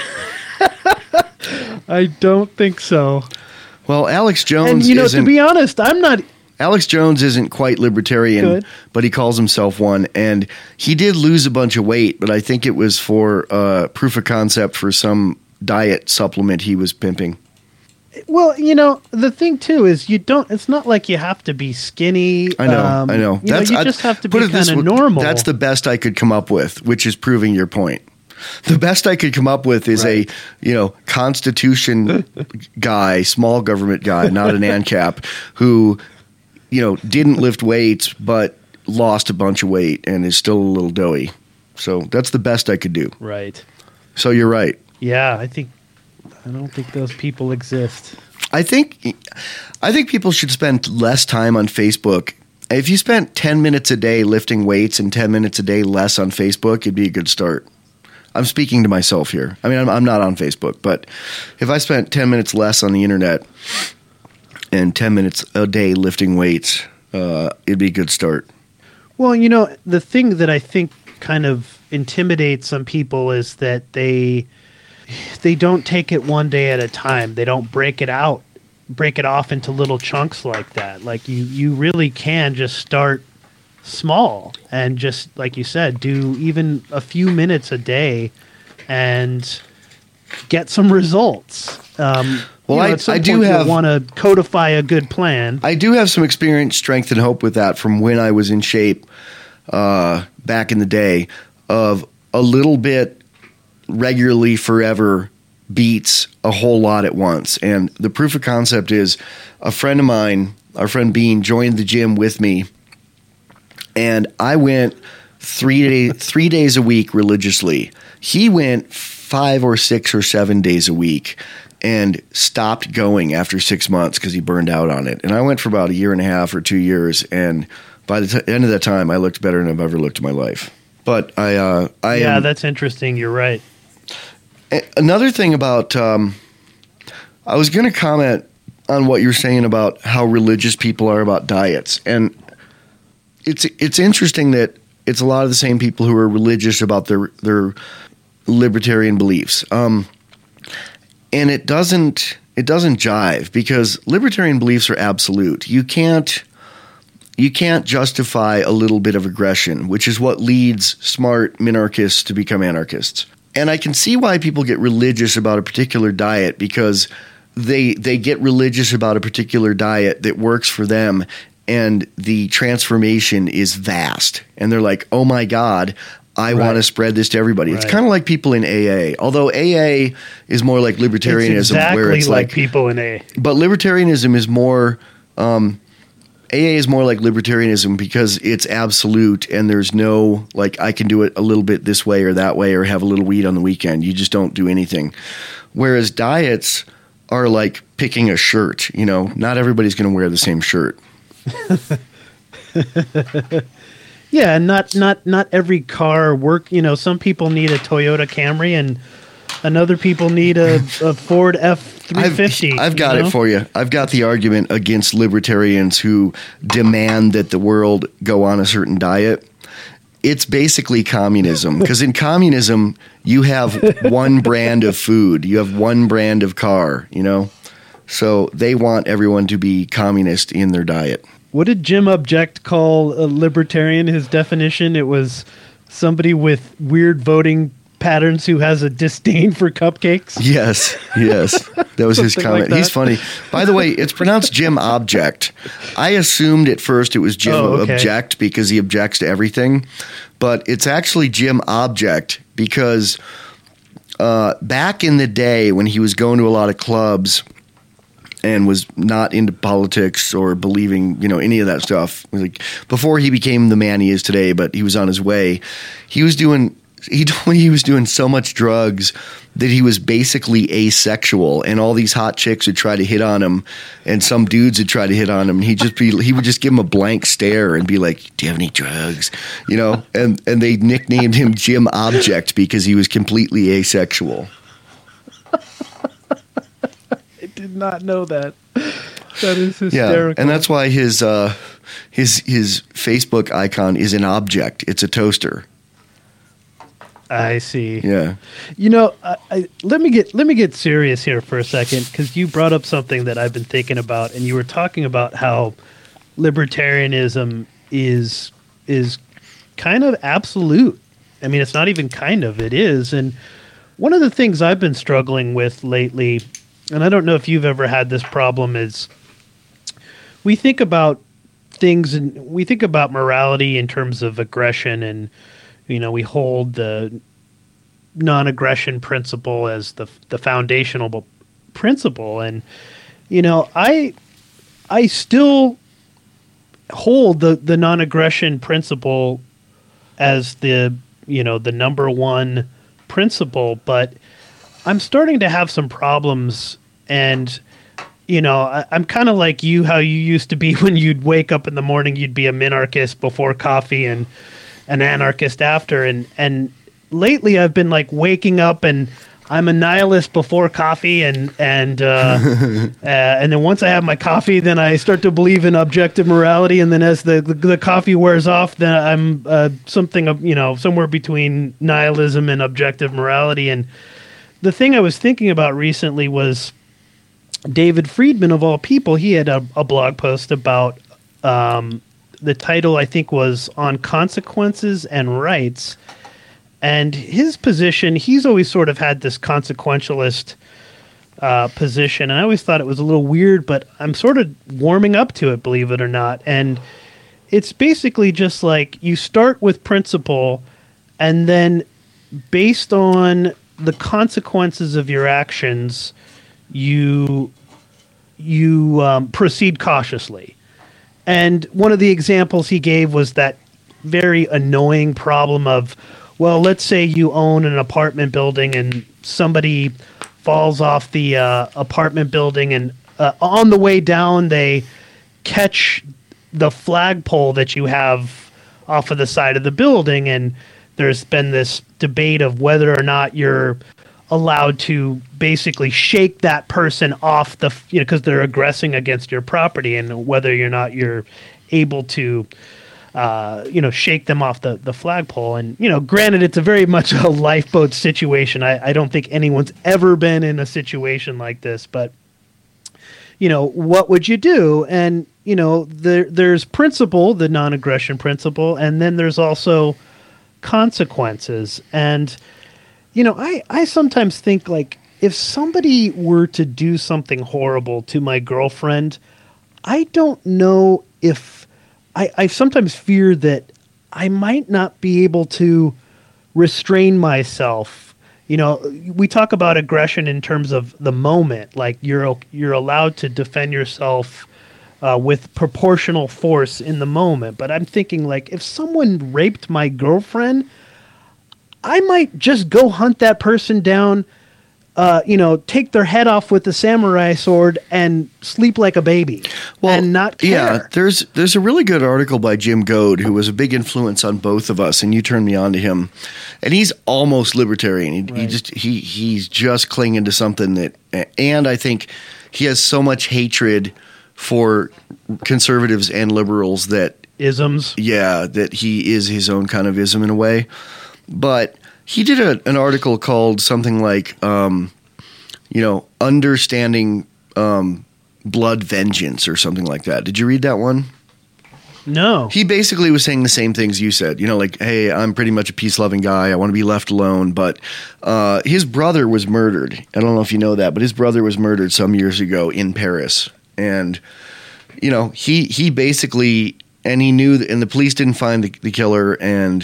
[SPEAKER 3] I don't think so.
[SPEAKER 2] Well, Alex Jones
[SPEAKER 3] and, to be honest, I'm not...
[SPEAKER 2] Alex Jones isn't quite libertarian, but he calls himself one. And he did lose a bunch of weight, but I think it was for proof of concept for some diet supplement he was pimping.
[SPEAKER 3] Well, the thing, too, is it's not like you have to be skinny.
[SPEAKER 2] I know.
[SPEAKER 3] You just have to be kind of normal.
[SPEAKER 2] That's the best I could come up with, which is proving your point. The best I could come up with is a Constitution guy, small government guy, not an ANCAP, who, didn't lift weights but lost a bunch of weight and is still a little doughy. So that's the best I could do.
[SPEAKER 3] Right.
[SPEAKER 2] So you're right.
[SPEAKER 3] Yeah, I don't think those people exist.
[SPEAKER 2] I think people should spend less time on Facebook. If you spent 10 minutes a day lifting weights and 10 minutes a day less on Facebook, it'd be a good start. I'm speaking to myself here. I mean, I'm not on Facebook, but if I spent 10 minutes less on the internet and 10 minutes a day lifting weights, it'd be a good start.
[SPEAKER 3] Well, the thing that I think kind of intimidates some people is that they don't take it one day at a time. They don't break it off into little chunks like that. Like you really can just start small and just, like you said, do even a few minutes a day and get some results. I do want to codify a good plan.
[SPEAKER 2] I do have some experience, strength, and hope with that from when I was in shape back in the day of a little bit regularly forever beats a whole lot at once. And the proof of concept is a friend of mine, our friend Bean, joined the gym with me. And I went 3 days a week religiously. He went 5 or 6 or 7 days a week and stopped going after 6 months because he burned out on it. And I went for about 1.5 years or 2 years. And by the end of that time, I looked better than I've ever looked in my life. But
[SPEAKER 3] that's interesting. You're right.
[SPEAKER 2] Another thing about, I was going to comment on what you're saying about how religious people are about diets. And it's interesting that it's a lot of the same people who are religious about their libertarian beliefs. And it doesn't jive because libertarian beliefs are absolute. You can't justify a little bit of aggression, which is what leads smart minarchists to become anarchists. And I can see why people get religious about a particular diet because they get religious about a particular diet that works for them. And the transformation is vast. And they're like, oh, my God, I want to spread this to everybody. Right. It's kind of like people in AA. Although AA is more like libertarianism.
[SPEAKER 3] It's exactly
[SPEAKER 2] where it's
[SPEAKER 3] like people in AA.
[SPEAKER 2] But libertarianism is more AA is more like libertarianism because it's absolute and there's no, like, I can do it a little bit this way or that way or have a little weed on the weekend. You just don't do anything. Whereas diets are like picking a shirt. Not everybody's going to wear the same shirt.
[SPEAKER 3] Yeah, not every car work. Some people need a Toyota Camry, and and other people need a Ford F-350.
[SPEAKER 2] I've got it for you. I've got the argument against libertarians who demand that the world go on a certain diet. It's basically communism, because in communism, you have one brand of food. You have one brand of car, So they want everyone to be communist in their diet.
[SPEAKER 3] What did Jim Object call a libertarian? His definition, it was somebody with weird voting patterns who has a disdain for cupcakes.
[SPEAKER 2] Yes. That was his comment.
[SPEAKER 3] Like
[SPEAKER 2] He's funny. By the way, it's pronounced Jim Object. I assumed at first it was Jim Object because he objects to everything, but it's actually Jim Object because back in the day when he was going to a lot of clubs and was not into politics or believing, any of that stuff, like before he became the man he is today, but he was on his way, he told me he was doing so much drugs that he was basically asexual, and all these hot chicks would try to hit on him, and some dudes would try to hit on him, and he would just give him a blank stare and be like, "Do you have any drugs?" And they nicknamed him Jim Object because he was completely asexual.
[SPEAKER 3] I did not know that. That is hysterical.
[SPEAKER 2] Yeah, and that's why his Facebook icon is an object. It's a toaster.
[SPEAKER 3] I see.
[SPEAKER 2] Yeah.
[SPEAKER 3] Let me get serious here for a second, because you brought up something that I've been thinking about, and you were talking about how libertarianism is kind of absolute. I mean, it's not even kind of, it is. And one of the things I've been struggling with lately, and I don't know if you've ever had this problem, is we think about things and we think about morality in terms of aggression, and we hold the non-aggression principle as the foundational principle. And, I still hold the non-aggression principle as the number one principle, but I'm starting to have some problems. And, I'm kind of like you, how you used to be when you'd wake up in the morning, you'd be a minarchist before coffee and an anarchist after, and lately I've been like waking up and I'm a nihilist before coffee, and then once I have my coffee, then I start to believe in objective morality, and then as the coffee wears off, then I'm somewhere between nihilism and objective morality. And the thing I was thinking about recently was David Friedman, of all people. He had a blog post about the title, I think, was On Consequences and Rights. And his position, he's always sort of had this consequentialist position. And I always thought it was a little weird, but I'm sort of warming up to it, believe it or not. And it's basically just like you start with principle, and then based on the consequences of your actions, you proceed cautiously. And one of the examples he gave was that very annoying problem of, well, let's say you own an apartment building and somebody falls off the apartment building, and on the way down they catch the flagpole that you have off of the side of the building, and there's been this debate of whether or not you're allowed to basically shake that person off because they're aggressing against your property, and whether or not you're able to shake them off the flagpole. And granted, it's a very much a lifeboat situation. I don't think anyone's ever been in a situation like this, but what would you do? And there's principle, the non-aggression principle, and then there's also consequences. And I sometimes think, like, if somebody were to do something horrible to my girlfriend, I don't know if I sometimes fear that I might not be able to restrain myself. We talk about aggression in terms of the moment, like you're allowed to defend yourself with proportional force in the moment. But I'm thinking, like, if someone raped my girlfriend, I might just go hunt that person down take their head off with the samurai sword and sleep like a baby and not care.
[SPEAKER 2] Yeah, there's a really good article by Jim Goad, who was a big influence on both of us, and you turned me on to him. And he's almost libertarian. He's just clinging to something that, and I think he has so much hatred for conservatives and liberals that
[SPEAKER 3] isms.
[SPEAKER 2] Yeah, that he is his own kind of ism in a way. But he did an article called something like, understanding blood vengeance or something like that. Did you read that one?
[SPEAKER 3] No.
[SPEAKER 2] He basically was saying the same things you said. Hey, I'm pretty much a peace-loving guy. I want to be left alone. But his brother was murdered. I don't know if you know that, but his brother was murdered some years ago in Paris. And, he basically, and he knew, and the police didn't find the killer, and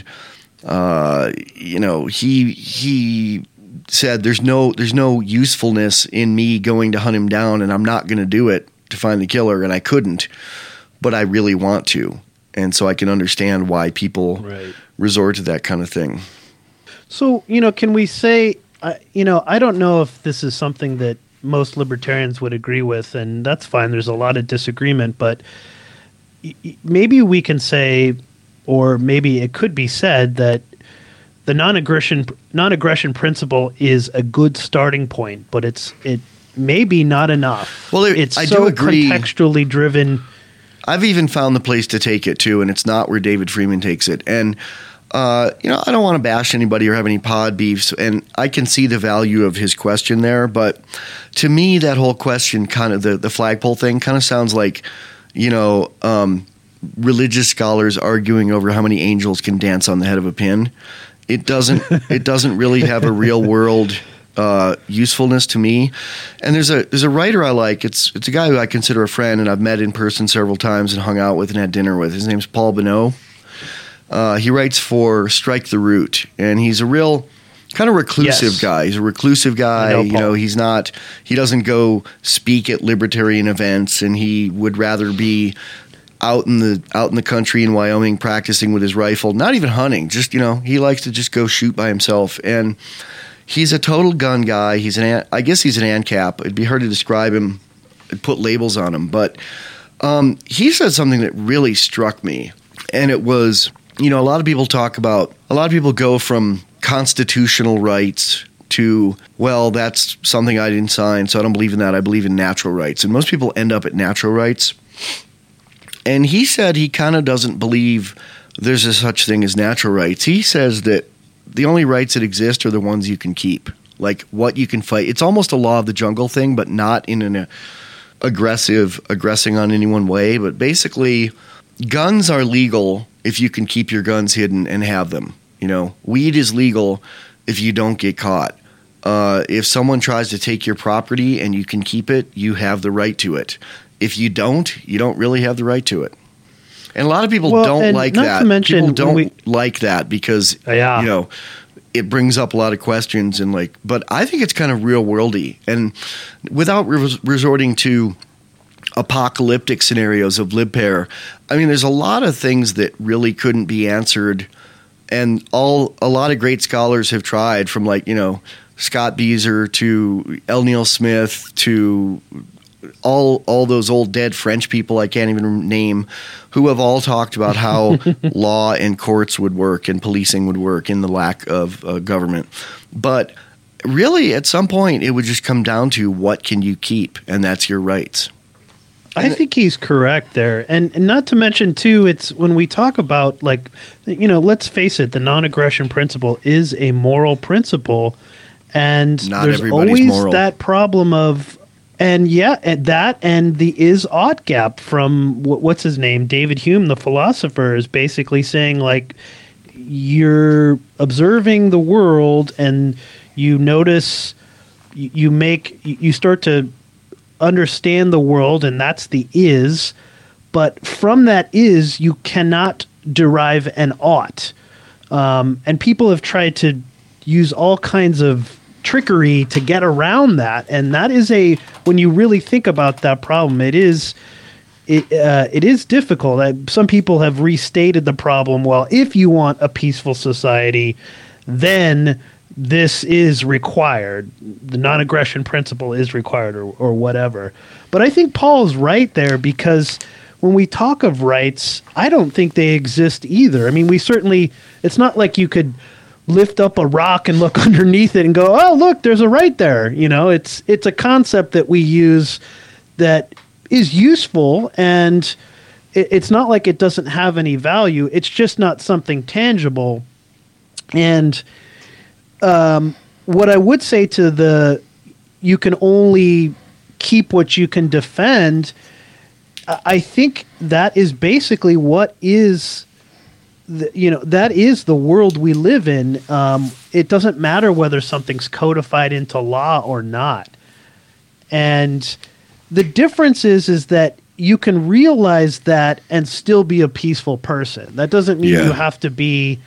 [SPEAKER 2] he said there's no usefulness in me going to hunt him down, and I'm not going to do it to find the killer, and I couldn't, but I really want to, and so I can understand why people resort to that kind of thing.
[SPEAKER 3] So can we say I don't know if this is something that most libertarians would agree with, and that's fine. There's a lot of disagreement, but maybe we can say, or maybe it could be said, that the non-aggression principle is a good starting point, but it may be not enough.
[SPEAKER 2] Well,
[SPEAKER 3] I
[SPEAKER 2] do agree.
[SPEAKER 3] Contextually driven.
[SPEAKER 2] I've even found the place to take it too, and it's not where David Freeman takes it. And I don't want to bash anybody or have any pod beefs, and I can see the value of his question there. But to me, that whole question, kind of the flagpole thing, kind of sounds like, religious scholars arguing over how many angels can dance on the head of a pin. It doesn't really have a real world usefulness to me. And there's a writer I like. It's a guy who I consider a friend, and I've met in person several times and hung out with and had dinner with. His name's Paul Bonneau. He writes for Strike the Root, and he's a real kind of reclusive guy. He's a reclusive guy. He doesn't go speak at libertarian events, and he would rather be out in the country in Wyoming practicing with his rifle, not even hunting, just he likes to just go shoot by himself. And he's a total gun guy. I guess he's an ANCAP. It'd be hard to describe him and put labels on him, but he said something that really struck me, and it was, a lot of people go from constitutional rights to, well, that's something I didn't sign, so I don't believe in that. I believe in natural rights. And most people end up at natural rights. And he said he kind of doesn't believe there's a such thing as natural rights. He says that the only rights that exist are the ones you can keep, like what you can fight. It's almost a law of the jungle thing, but not in an aggressing on anyone way. But basically, guns are legal if you can keep your guns hidden and have them. Weed is legal if you don't get caught. If someone tries to take your property and you can keep it, you have the right to it. If you don't really have the right to it. And a lot of people don't like that. People don't like that because, it brings up a lot of questions but I think it's kind of real worldy. And without resorting to apocalyptic scenarios of libpair, there's a lot of things that really couldn't be answered. And a lot of great scholars have tried, from Scott Beezer to L. Neil Smith to all those old dead French people I can't even name, who have all talked about how law and courts would work and policing would work in the lack of government. But really, at some point, it would just come down to what can you keep, and that's your rights.
[SPEAKER 3] I think he's correct there. And not to mention, too, it's when we talk about, let's face it, the non-aggression principle is a moral principle, and
[SPEAKER 2] not
[SPEAKER 3] there's always moral. That problem of, and the is-ought gap from, what's his name, David Hume, the philosopher, is basically saying, you're observing the world and you notice, you start to understand the world, and that's the is, but from that is, you cannot derive an ought. And people have tried to use all kinds of trickery to get around that, and that is when you really think about that problem, it is difficult. Some people have restated the problem. Well, if you want a peaceful society, then this is required. The non-aggression principle is required, or whatever. But I think Paul's right there, because when we talk of rights, I don't think they exist either. I mean, it's not like you could lift up a rock and look underneath it and go, oh, look, there's a right there. It's a concept that we use that is useful, and it's not like it doesn't have any value. It's just not something tangible. And what I would say to you can only keep what you can defend, I think that is basically what is, that is the world we live in. It doesn't matter whether something's codified into law or not. And the difference is that you can realize that and still be a peaceful person. That doesn't mean you have to be,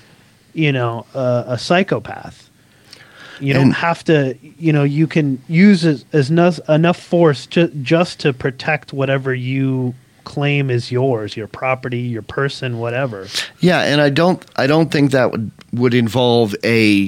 [SPEAKER 3] a psychopath. You don't have to, you can use enough force just to protect whatever you claim is yours, your property, your person, whatever.
[SPEAKER 2] Yeah, and I don't think that would involve a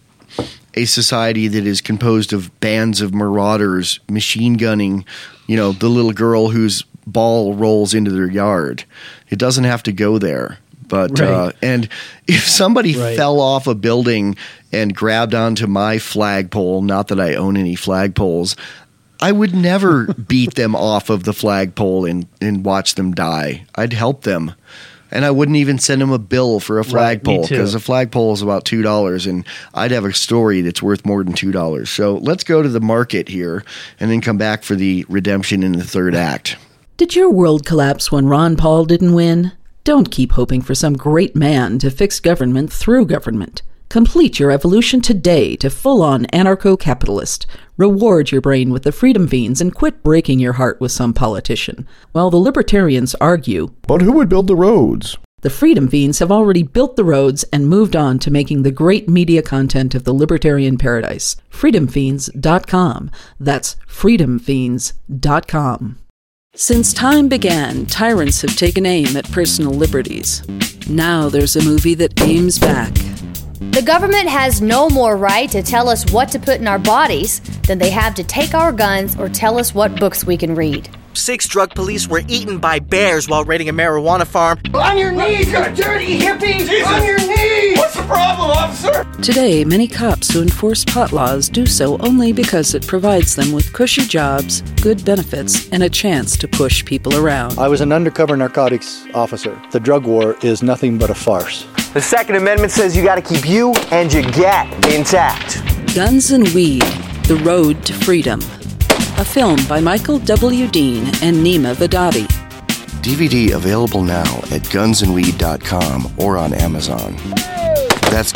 [SPEAKER 2] society that is composed of bands of marauders machine gunning, the little girl whose ball rolls into their yard. It doesn't have to go there. But and if somebody fell off a building and grabbed onto my flagpole, not that I own any flagpoles, I would never beat them off of the flagpole and watch them die. I'd help them. And I wouldn't even send them a bill for a flagpole, because a flagpole is about $2, and I'd have a story that's worth more than $2. So let's go to the market here and then come back for the redemption in the third act.
[SPEAKER 1] Did your world collapse when Ron Paul didn't win? Don't keep hoping for some great man to fix government through government. Complete your evolution today to full-on anarcho-capitalist. Reward your brain with the Freedom Fiends and quit breaking your heart with some politician. While the libertarians argue,
[SPEAKER 5] but who would build the roads?
[SPEAKER 1] The Freedom Fiends have already built the roads and moved on to making the great media content of the libertarian paradise. FreedomFiends.com. That's FreedomFiends.com. Since time began, tyrants have taken aim at personal liberties. Now there's a movie that aims back.
[SPEAKER 6] The government has no more right to tell us what to put in our bodies than they have to take our guns or tell us what books we can read.
[SPEAKER 4] 6 drug police were eaten by bears while raiding a marijuana farm.
[SPEAKER 7] On your knees, you dirty hippie! Jesus. On your knees! What's the problem, officer?
[SPEAKER 1] Today, many cops who enforce pot laws do so only because it provides them with cushy jobs, good benefits, and a chance to push people around.
[SPEAKER 8] I was an undercover narcotics officer. The drug war is nothing but a farce.
[SPEAKER 7] The Second Amendment says you gotta keep you and your gat intact.
[SPEAKER 1] Guns and Weed, The Road to Freedom. A film by Michael W. Dean and Nima Vadadi.
[SPEAKER 2] DVD available now at gunsandweed.com or on Amazon. That's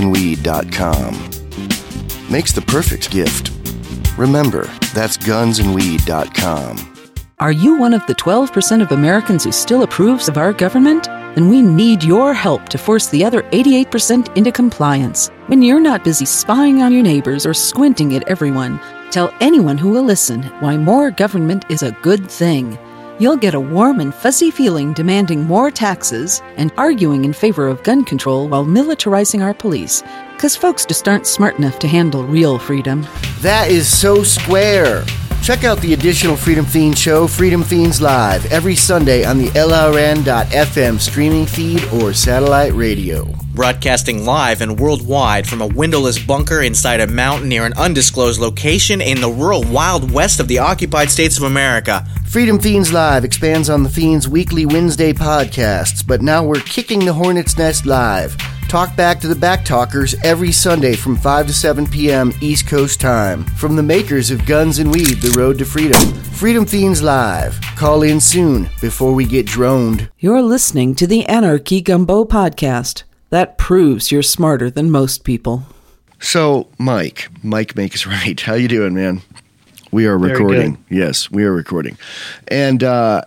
[SPEAKER 2] gunsandweed.com. Makes the perfect gift. Remember, that's gunsandweed.com.
[SPEAKER 1] Are you one of the 12% of Americans who still approves of our government? Then we need your help to force the other 88% into compliance. When you're not busy spying on your neighbors or squinting at everyone, tell anyone who will listen why more government is a good thing. You'll get a warm and fuzzy feeling demanding more taxes and arguing in favor of gun control while militarizing our police. Because folks just aren't smart enough to handle real freedom.
[SPEAKER 2] That is so square. Check out the additional Freedom Fiends show, Freedom Fiends Live, every Sunday on the LRN.FM streaming feed or satellite radio.
[SPEAKER 4] Broadcasting live and worldwide from a windowless bunker inside a mountain near an undisclosed location in the rural Wild West of the occupied states of America.
[SPEAKER 2] Freedom Fiends Live expands on the Fiends' weekly Wednesday podcasts, but now we're kicking the hornet's nest live. Talk back to the backtalkers every Sunday from 5 to 7 p.m. East Coast time. From the makers of Guns and Weed, The Road to Freedom. Freedom Fiends Live. Call in soon before we get droned.
[SPEAKER 1] You're listening to the Anarchy Gumbo podcast. That proves you're smarter than most people.
[SPEAKER 2] So, Mike makes right. How you doing, man? We are recording. Yes, we are recording. And,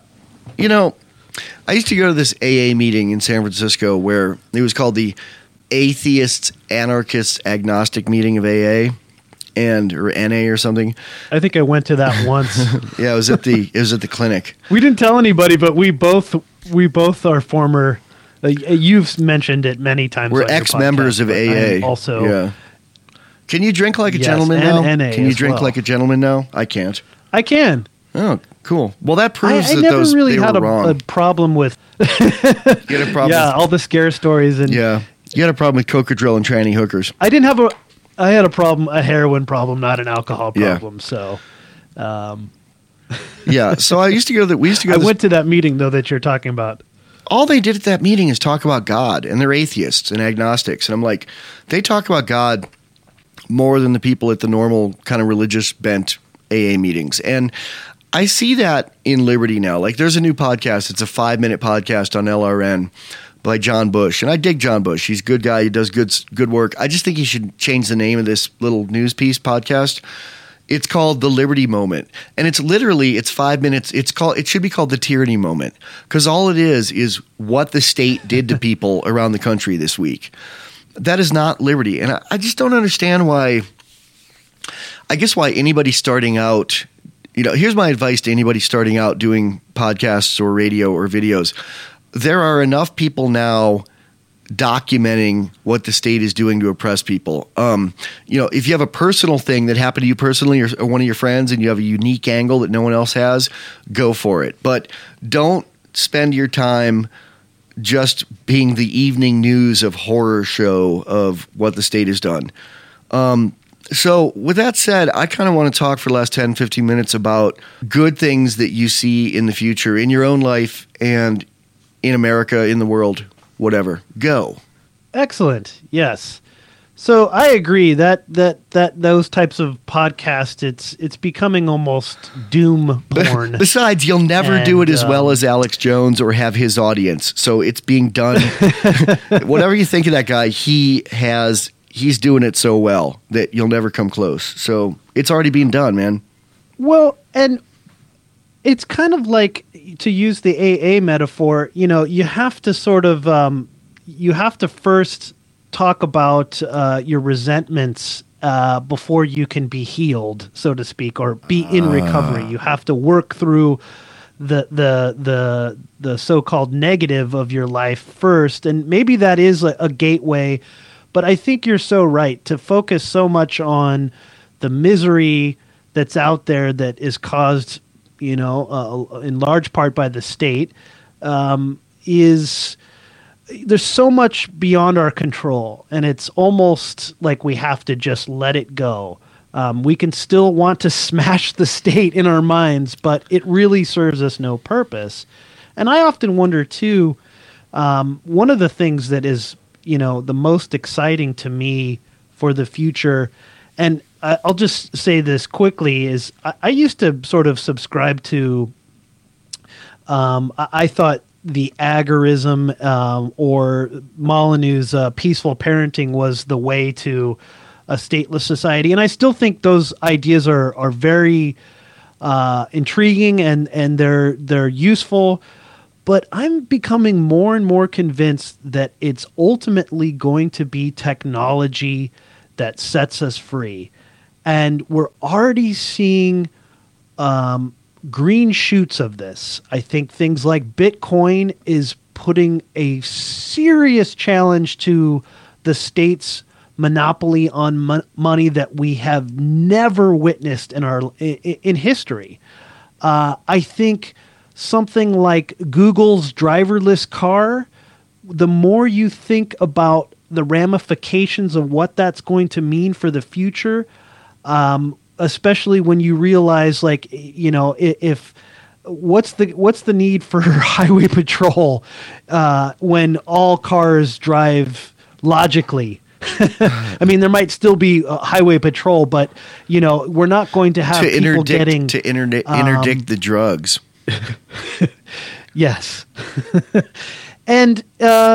[SPEAKER 2] I used to go to this AA meeting in San Francisco where it was called the Atheists, Anarchists, Agnostic Meeting of AA, or NA or something.
[SPEAKER 3] I think I went to that once.
[SPEAKER 2] Yeah, it was at the clinic.
[SPEAKER 3] We didn't tell anybody, but we both are former. You've mentioned it many times.
[SPEAKER 2] We're ex-members of AA.
[SPEAKER 3] Also,
[SPEAKER 2] Can you drink like a
[SPEAKER 3] Yes,
[SPEAKER 2] gentleman
[SPEAKER 3] and
[SPEAKER 2] now?
[SPEAKER 3] NA
[SPEAKER 2] Can you
[SPEAKER 3] as
[SPEAKER 2] drink
[SPEAKER 3] well.
[SPEAKER 2] like a gentleman now? I can't.
[SPEAKER 3] I can.
[SPEAKER 2] Oh, cool. Well, that
[SPEAKER 3] I
[SPEAKER 2] proves that
[SPEAKER 3] never really
[SPEAKER 2] they
[SPEAKER 3] had
[SPEAKER 2] were wrong.
[SPEAKER 3] a problem with
[SPEAKER 2] You had a problem.
[SPEAKER 3] yeah, all the scare stories and
[SPEAKER 2] Yeah. You had a problem with Cocodrill and tranny hookers.
[SPEAKER 3] I had a heroin problem, not an alcohol
[SPEAKER 2] Yeah.
[SPEAKER 3] problem. So
[SPEAKER 2] Yeah. So I used to go we used to go
[SPEAKER 3] I
[SPEAKER 2] to this-
[SPEAKER 3] went to that meeting though that you're talking about.
[SPEAKER 2] all they did at that meeting is talk about God, and they're atheists and agnostics. And I'm like, they talk about God more than the people at the normal kind of religious bent AA meetings. And I see that in Liberty now. Like, there's a new podcast. It's a 5-minute podcast on LRN by John Bush. And I dig John Bush. He's a good guy. He does good work. I just think he should change the name of this little news piece podcast. It's called The Liberty Moment. And it's 5 minutes. It should be called The Tyranny Moment, because all it is what the state did to people around the country this week. That is not liberty. And I just don't understand why anybody starting out, here's my advice to anybody starting out doing podcasts or radio or videos. There are enough people now documenting what the state is doing to oppress people. If you have a personal thing that happened to you personally or one of your friends and you have a unique angle that no one else has, go for it. But don't spend your time just being the evening news of horror show of what the state has done. So with that said, I kind of want to talk for the last 10, 15 minutes about good things that you see in the future in your own life and in America, in the world, whatever. Go.
[SPEAKER 3] Excellent. Yes. So I agree that those types of podcasts, it's becoming almost doom porn.
[SPEAKER 2] Besides, you'll never do it as well as Alex Jones or have his audience. So it's being done. Whatever you think of that guy, he's doing it so well that you'll never come close. So it's already being done, man.
[SPEAKER 3] Well, and it's kind of like, to use the AA metaphor, you have to sort of, you have to first talk about your resentments before you can be healed, so to speak, or be in recovery. You have to work through the so-called negative of your life first, and maybe that is a gateway. But I think you're so right to focus so much on the misery that's out there that is caused, in large part by the state, is there's so much beyond our control, and it's almost like we have to just let it go. We can still want to smash the state in our minds, but it really serves us no purpose. And I often wonder, too, one of the things that is, the most exciting to me for the future, and I'll just say this quickly, is I used to sort of subscribe to, I thought the agorism or Molyneux's peaceful parenting was the way to a stateless society. And I still think those ideas are very intriguing and they're useful. But I'm becoming more and more convinced that it's ultimately going to be technology that sets us free. And we're already seeing green shoots of this. I think things like Bitcoin is putting a serious challenge to the state's monopoly on money that we have never witnessed in history. I think something like Google's driverless car, the more you think about the ramifications of what that's going to mean for the future, especially when you realize, if what's the need for highway patrol when all cars drive logically? I mean, there might still be highway patrol, but we're not going to have people
[SPEAKER 2] interdict the drugs.
[SPEAKER 3] Yes. And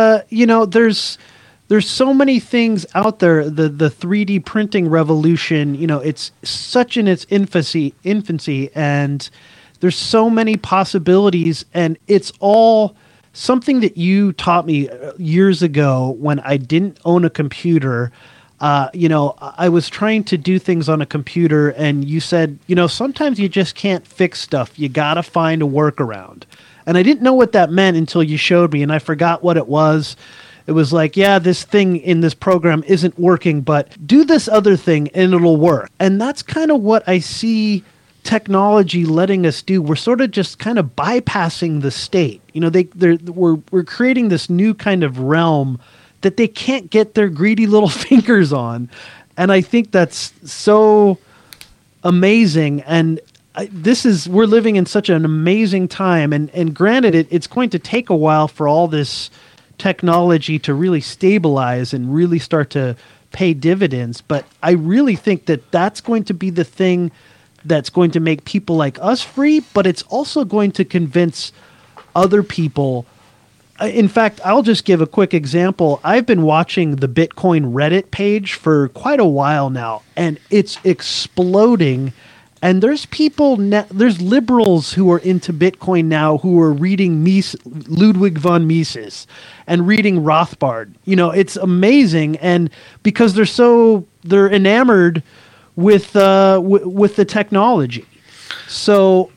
[SPEAKER 3] there's so many things out there. The 3D printing revolution, it's such in its infancy, and there's so many possibilities, and it's all something that you taught me years ago when I didn't own a computer. I was trying to do things on a computer, and you said, sometimes you just can't fix stuff. You got to find a workaround. And I didn't know what that meant until you showed me, and I forgot what it was. It was like, yeah, this thing in this program isn't working, but do this other thing and it'll work. And that's kind of what I see technology letting us do. We're sort of just kind of bypassing the state. You know, we're creating this new kind of realm that they can't get their greedy little fingers on. And I think that's so amazing. And we're living in such an amazing time. And granted, it's going to take a while for all this technology to really stabilize and really start to pay dividends. But I really think that that's going to be the thing that's going to make people like us free, but it's also going to convince other people. In fact, I'll just give a quick example. I've been watching the Bitcoin Reddit page for quite a while now, and it's exploding. And there's there's liberals who are into Bitcoin now who are reading Ludwig von Mises and reading Rothbard. You know, it's amazing. And because they're enamored with the technology. So,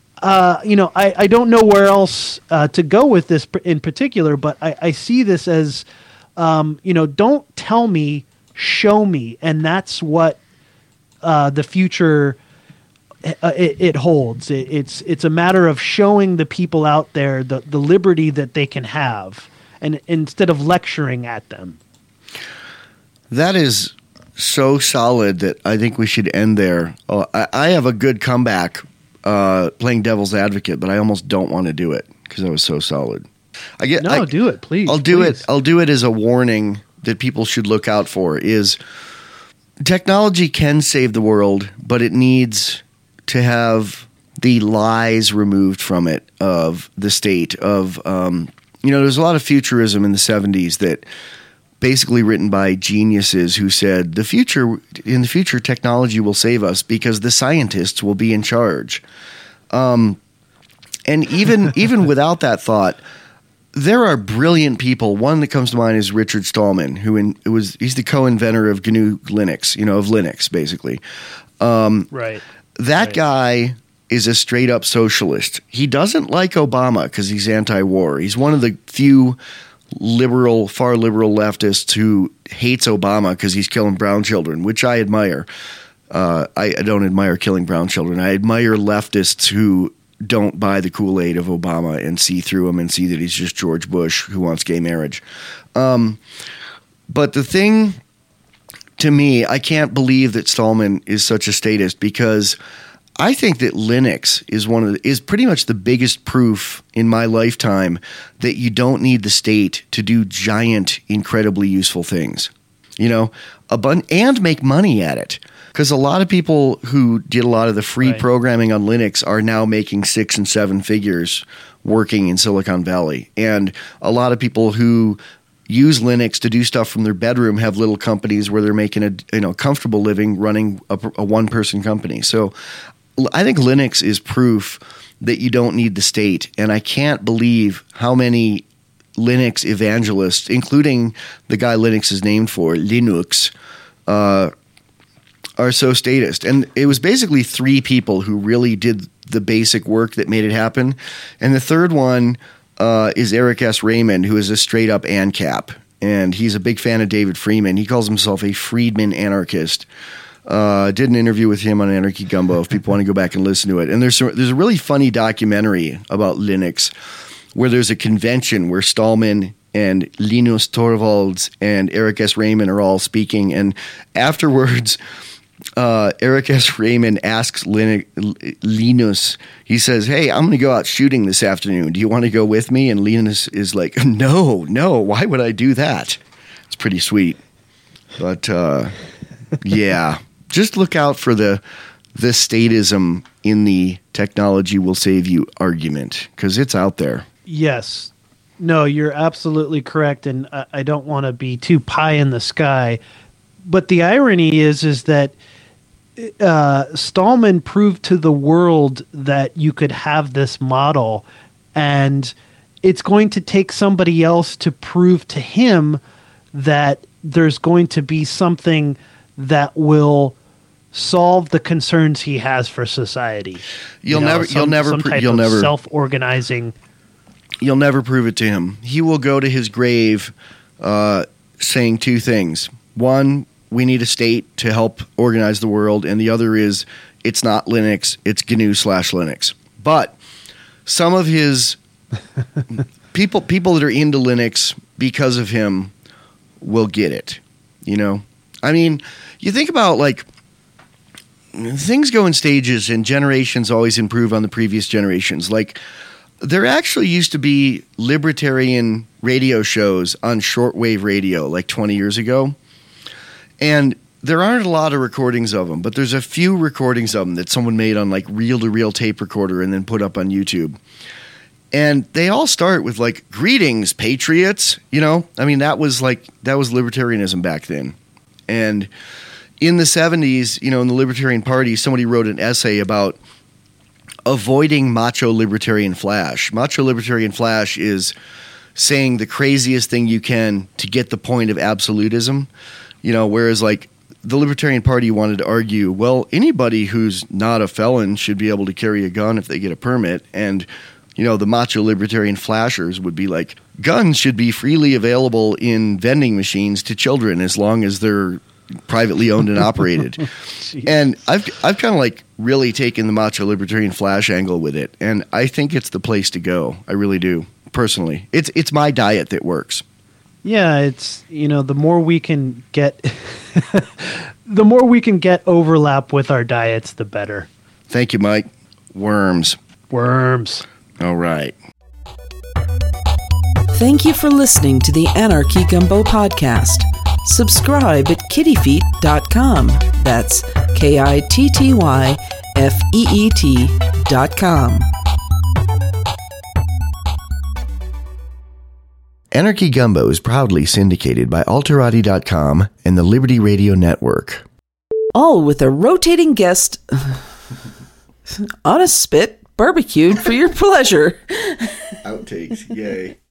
[SPEAKER 3] I don't know where else to go with this in particular, but I see this as, don't tell me, show me. And that's what the future it holds. It's a matter of showing the people out there the liberty that they can have, and instead of lecturing at them.
[SPEAKER 2] That is so solid that I think we should end there. I have a good comeback playing devil's advocate, but I almost don't want to do it because that was so solid.
[SPEAKER 3] Do it, please.
[SPEAKER 2] I'll do it as a warning that people should look out for. Is technology can save the world, but it needs to have the lies removed from it of the state of, there's a lot of futurism in the 70s that basically written by geniuses who said in the future, technology will save us because the scientists will be in charge. And even without that thought, there are brilliant people. One that comes to mind is Richard Stallman, he's the co-inventor of GNU Linux, of Linux, basically.
[SPEAKER 3] Right.
[SPEAKER 2] That guy is a straight up socialist. He doesn't like Obama because he's anti-war. He's one of the few far liberal leftists who hates Obama because he's killing brown children, which I admire. I don't admire killing brown children. I admire leftists who don't buy the Kool-Aid of Obama and see through him and see that he's just George Bush who wants gay marriage. But the thing, to me, I can't believe that Stallman is such a statist, because I think that Linux is pretty much the biggest proof in my lifetime that you don't need the state to do giant, incredibly useful things, and make money at it. Because a lot of people who did a lot of the free programming on Linux are now making 6 and 7 figures working in Silicon Valley. And a lot of people who use Linux to do stuff from their bedroom have little companies where they're making a comfortable living running a one-person company. So I think Linux is proof that you don't need the state. And I can't believe how many Linux evangelists, including the guy Linux is named for, Linux, are so statist. And it was basically 3 people who really did the basic work that made it happen. And the third one is Eric S. Raymond, who is a straight up ANCAP. And he's a big fan of David Freeman. He calls himself a Friedman anarchist. Did an interview with him on Anarchy Gumbo if people want to go back and listen to it. And there's a really funny documentary about Linux where there's a convention where Stallman and Linus Torvalds and Eric S. Raymond are all speaking. And afterwards, Eric S. Raymond asks Linus, he says, "Hey, I'm going to go out shooting this afternoon. Do you want to go with me?" And Linus is like, no, why would I do that? It's pretty sweet. But yeah, just look out for the statism in the technology will save you argument, because it's out there. Yes.
[SPEAKER 3] No, you're absolutely correct. And I don't want to be too pie in the sky. But the irony is that Stallman proved to the world that you could have this model, and it's going to take somebody else to prove to him that there's going to be something that will solve the concerns he has for society.
[SPEAKER 2] You'll never
[SPEAKER 3] self-organizing.
[SPEAKER 2] You'll never prove it to him. He will go to his grave saying two things. One, we need a state to help organize the world, and the other is it's not Linux, it's GNU/Linux. But some of his people that are into Linux because of him will get it. You know, I mean, you think about like things go in stages, and generations always improve on the previous generations. Like there actually used to be libertarian radio shows on shortwave radio like 20 years ago. And there aren't a lot of recordings of them, but there's a few recordings of them that someone made on like reel-to-reel tape recorder and then put up on YouTube. And they all start with like, greetings, patriots. You know, I mean, that was libertarianism back then. And in the 70s, you know, in the Libertarian Party, somebody wrote an essay about avoiding macho libertarian flash. Macho libertarian flash is saying the craziest thing you can to get the point of absolutism. You know, whereas like the Libertarian Party wanted to argue, well, anybody who's not a felon should be able to carry a gun if they get a permit. And, you know, the macho libertarian flashers would be like, guns should be freely available in vending machines to children as long as they're privately owned and operated. And I've kind of like really taken the macho libertarian flash angle with it. And I think it's the place to go. I really do. Personally, it's my diet that works.
[SPEAKER 3] Yeah, it's, you know, the more we can get overlap with our diets, the better.
[SPEAKER 2] Thank you, Mike. Worms. All right.
[SPEAKER 1] Thank you for listening to the Anarchy Gumbo podcast. Subscribe at kittyfeet.com. That's KITTYFEET.com.
[SPEAKER 2] Anarchy Gumbo is proudly syndicated by Alterati.com and the Liberty Radio Network.
[SPEAKER 1] All with a rotating guest on a spit, barbecued for your pleasure.
[SPEAKER 2] Outtakes, yay.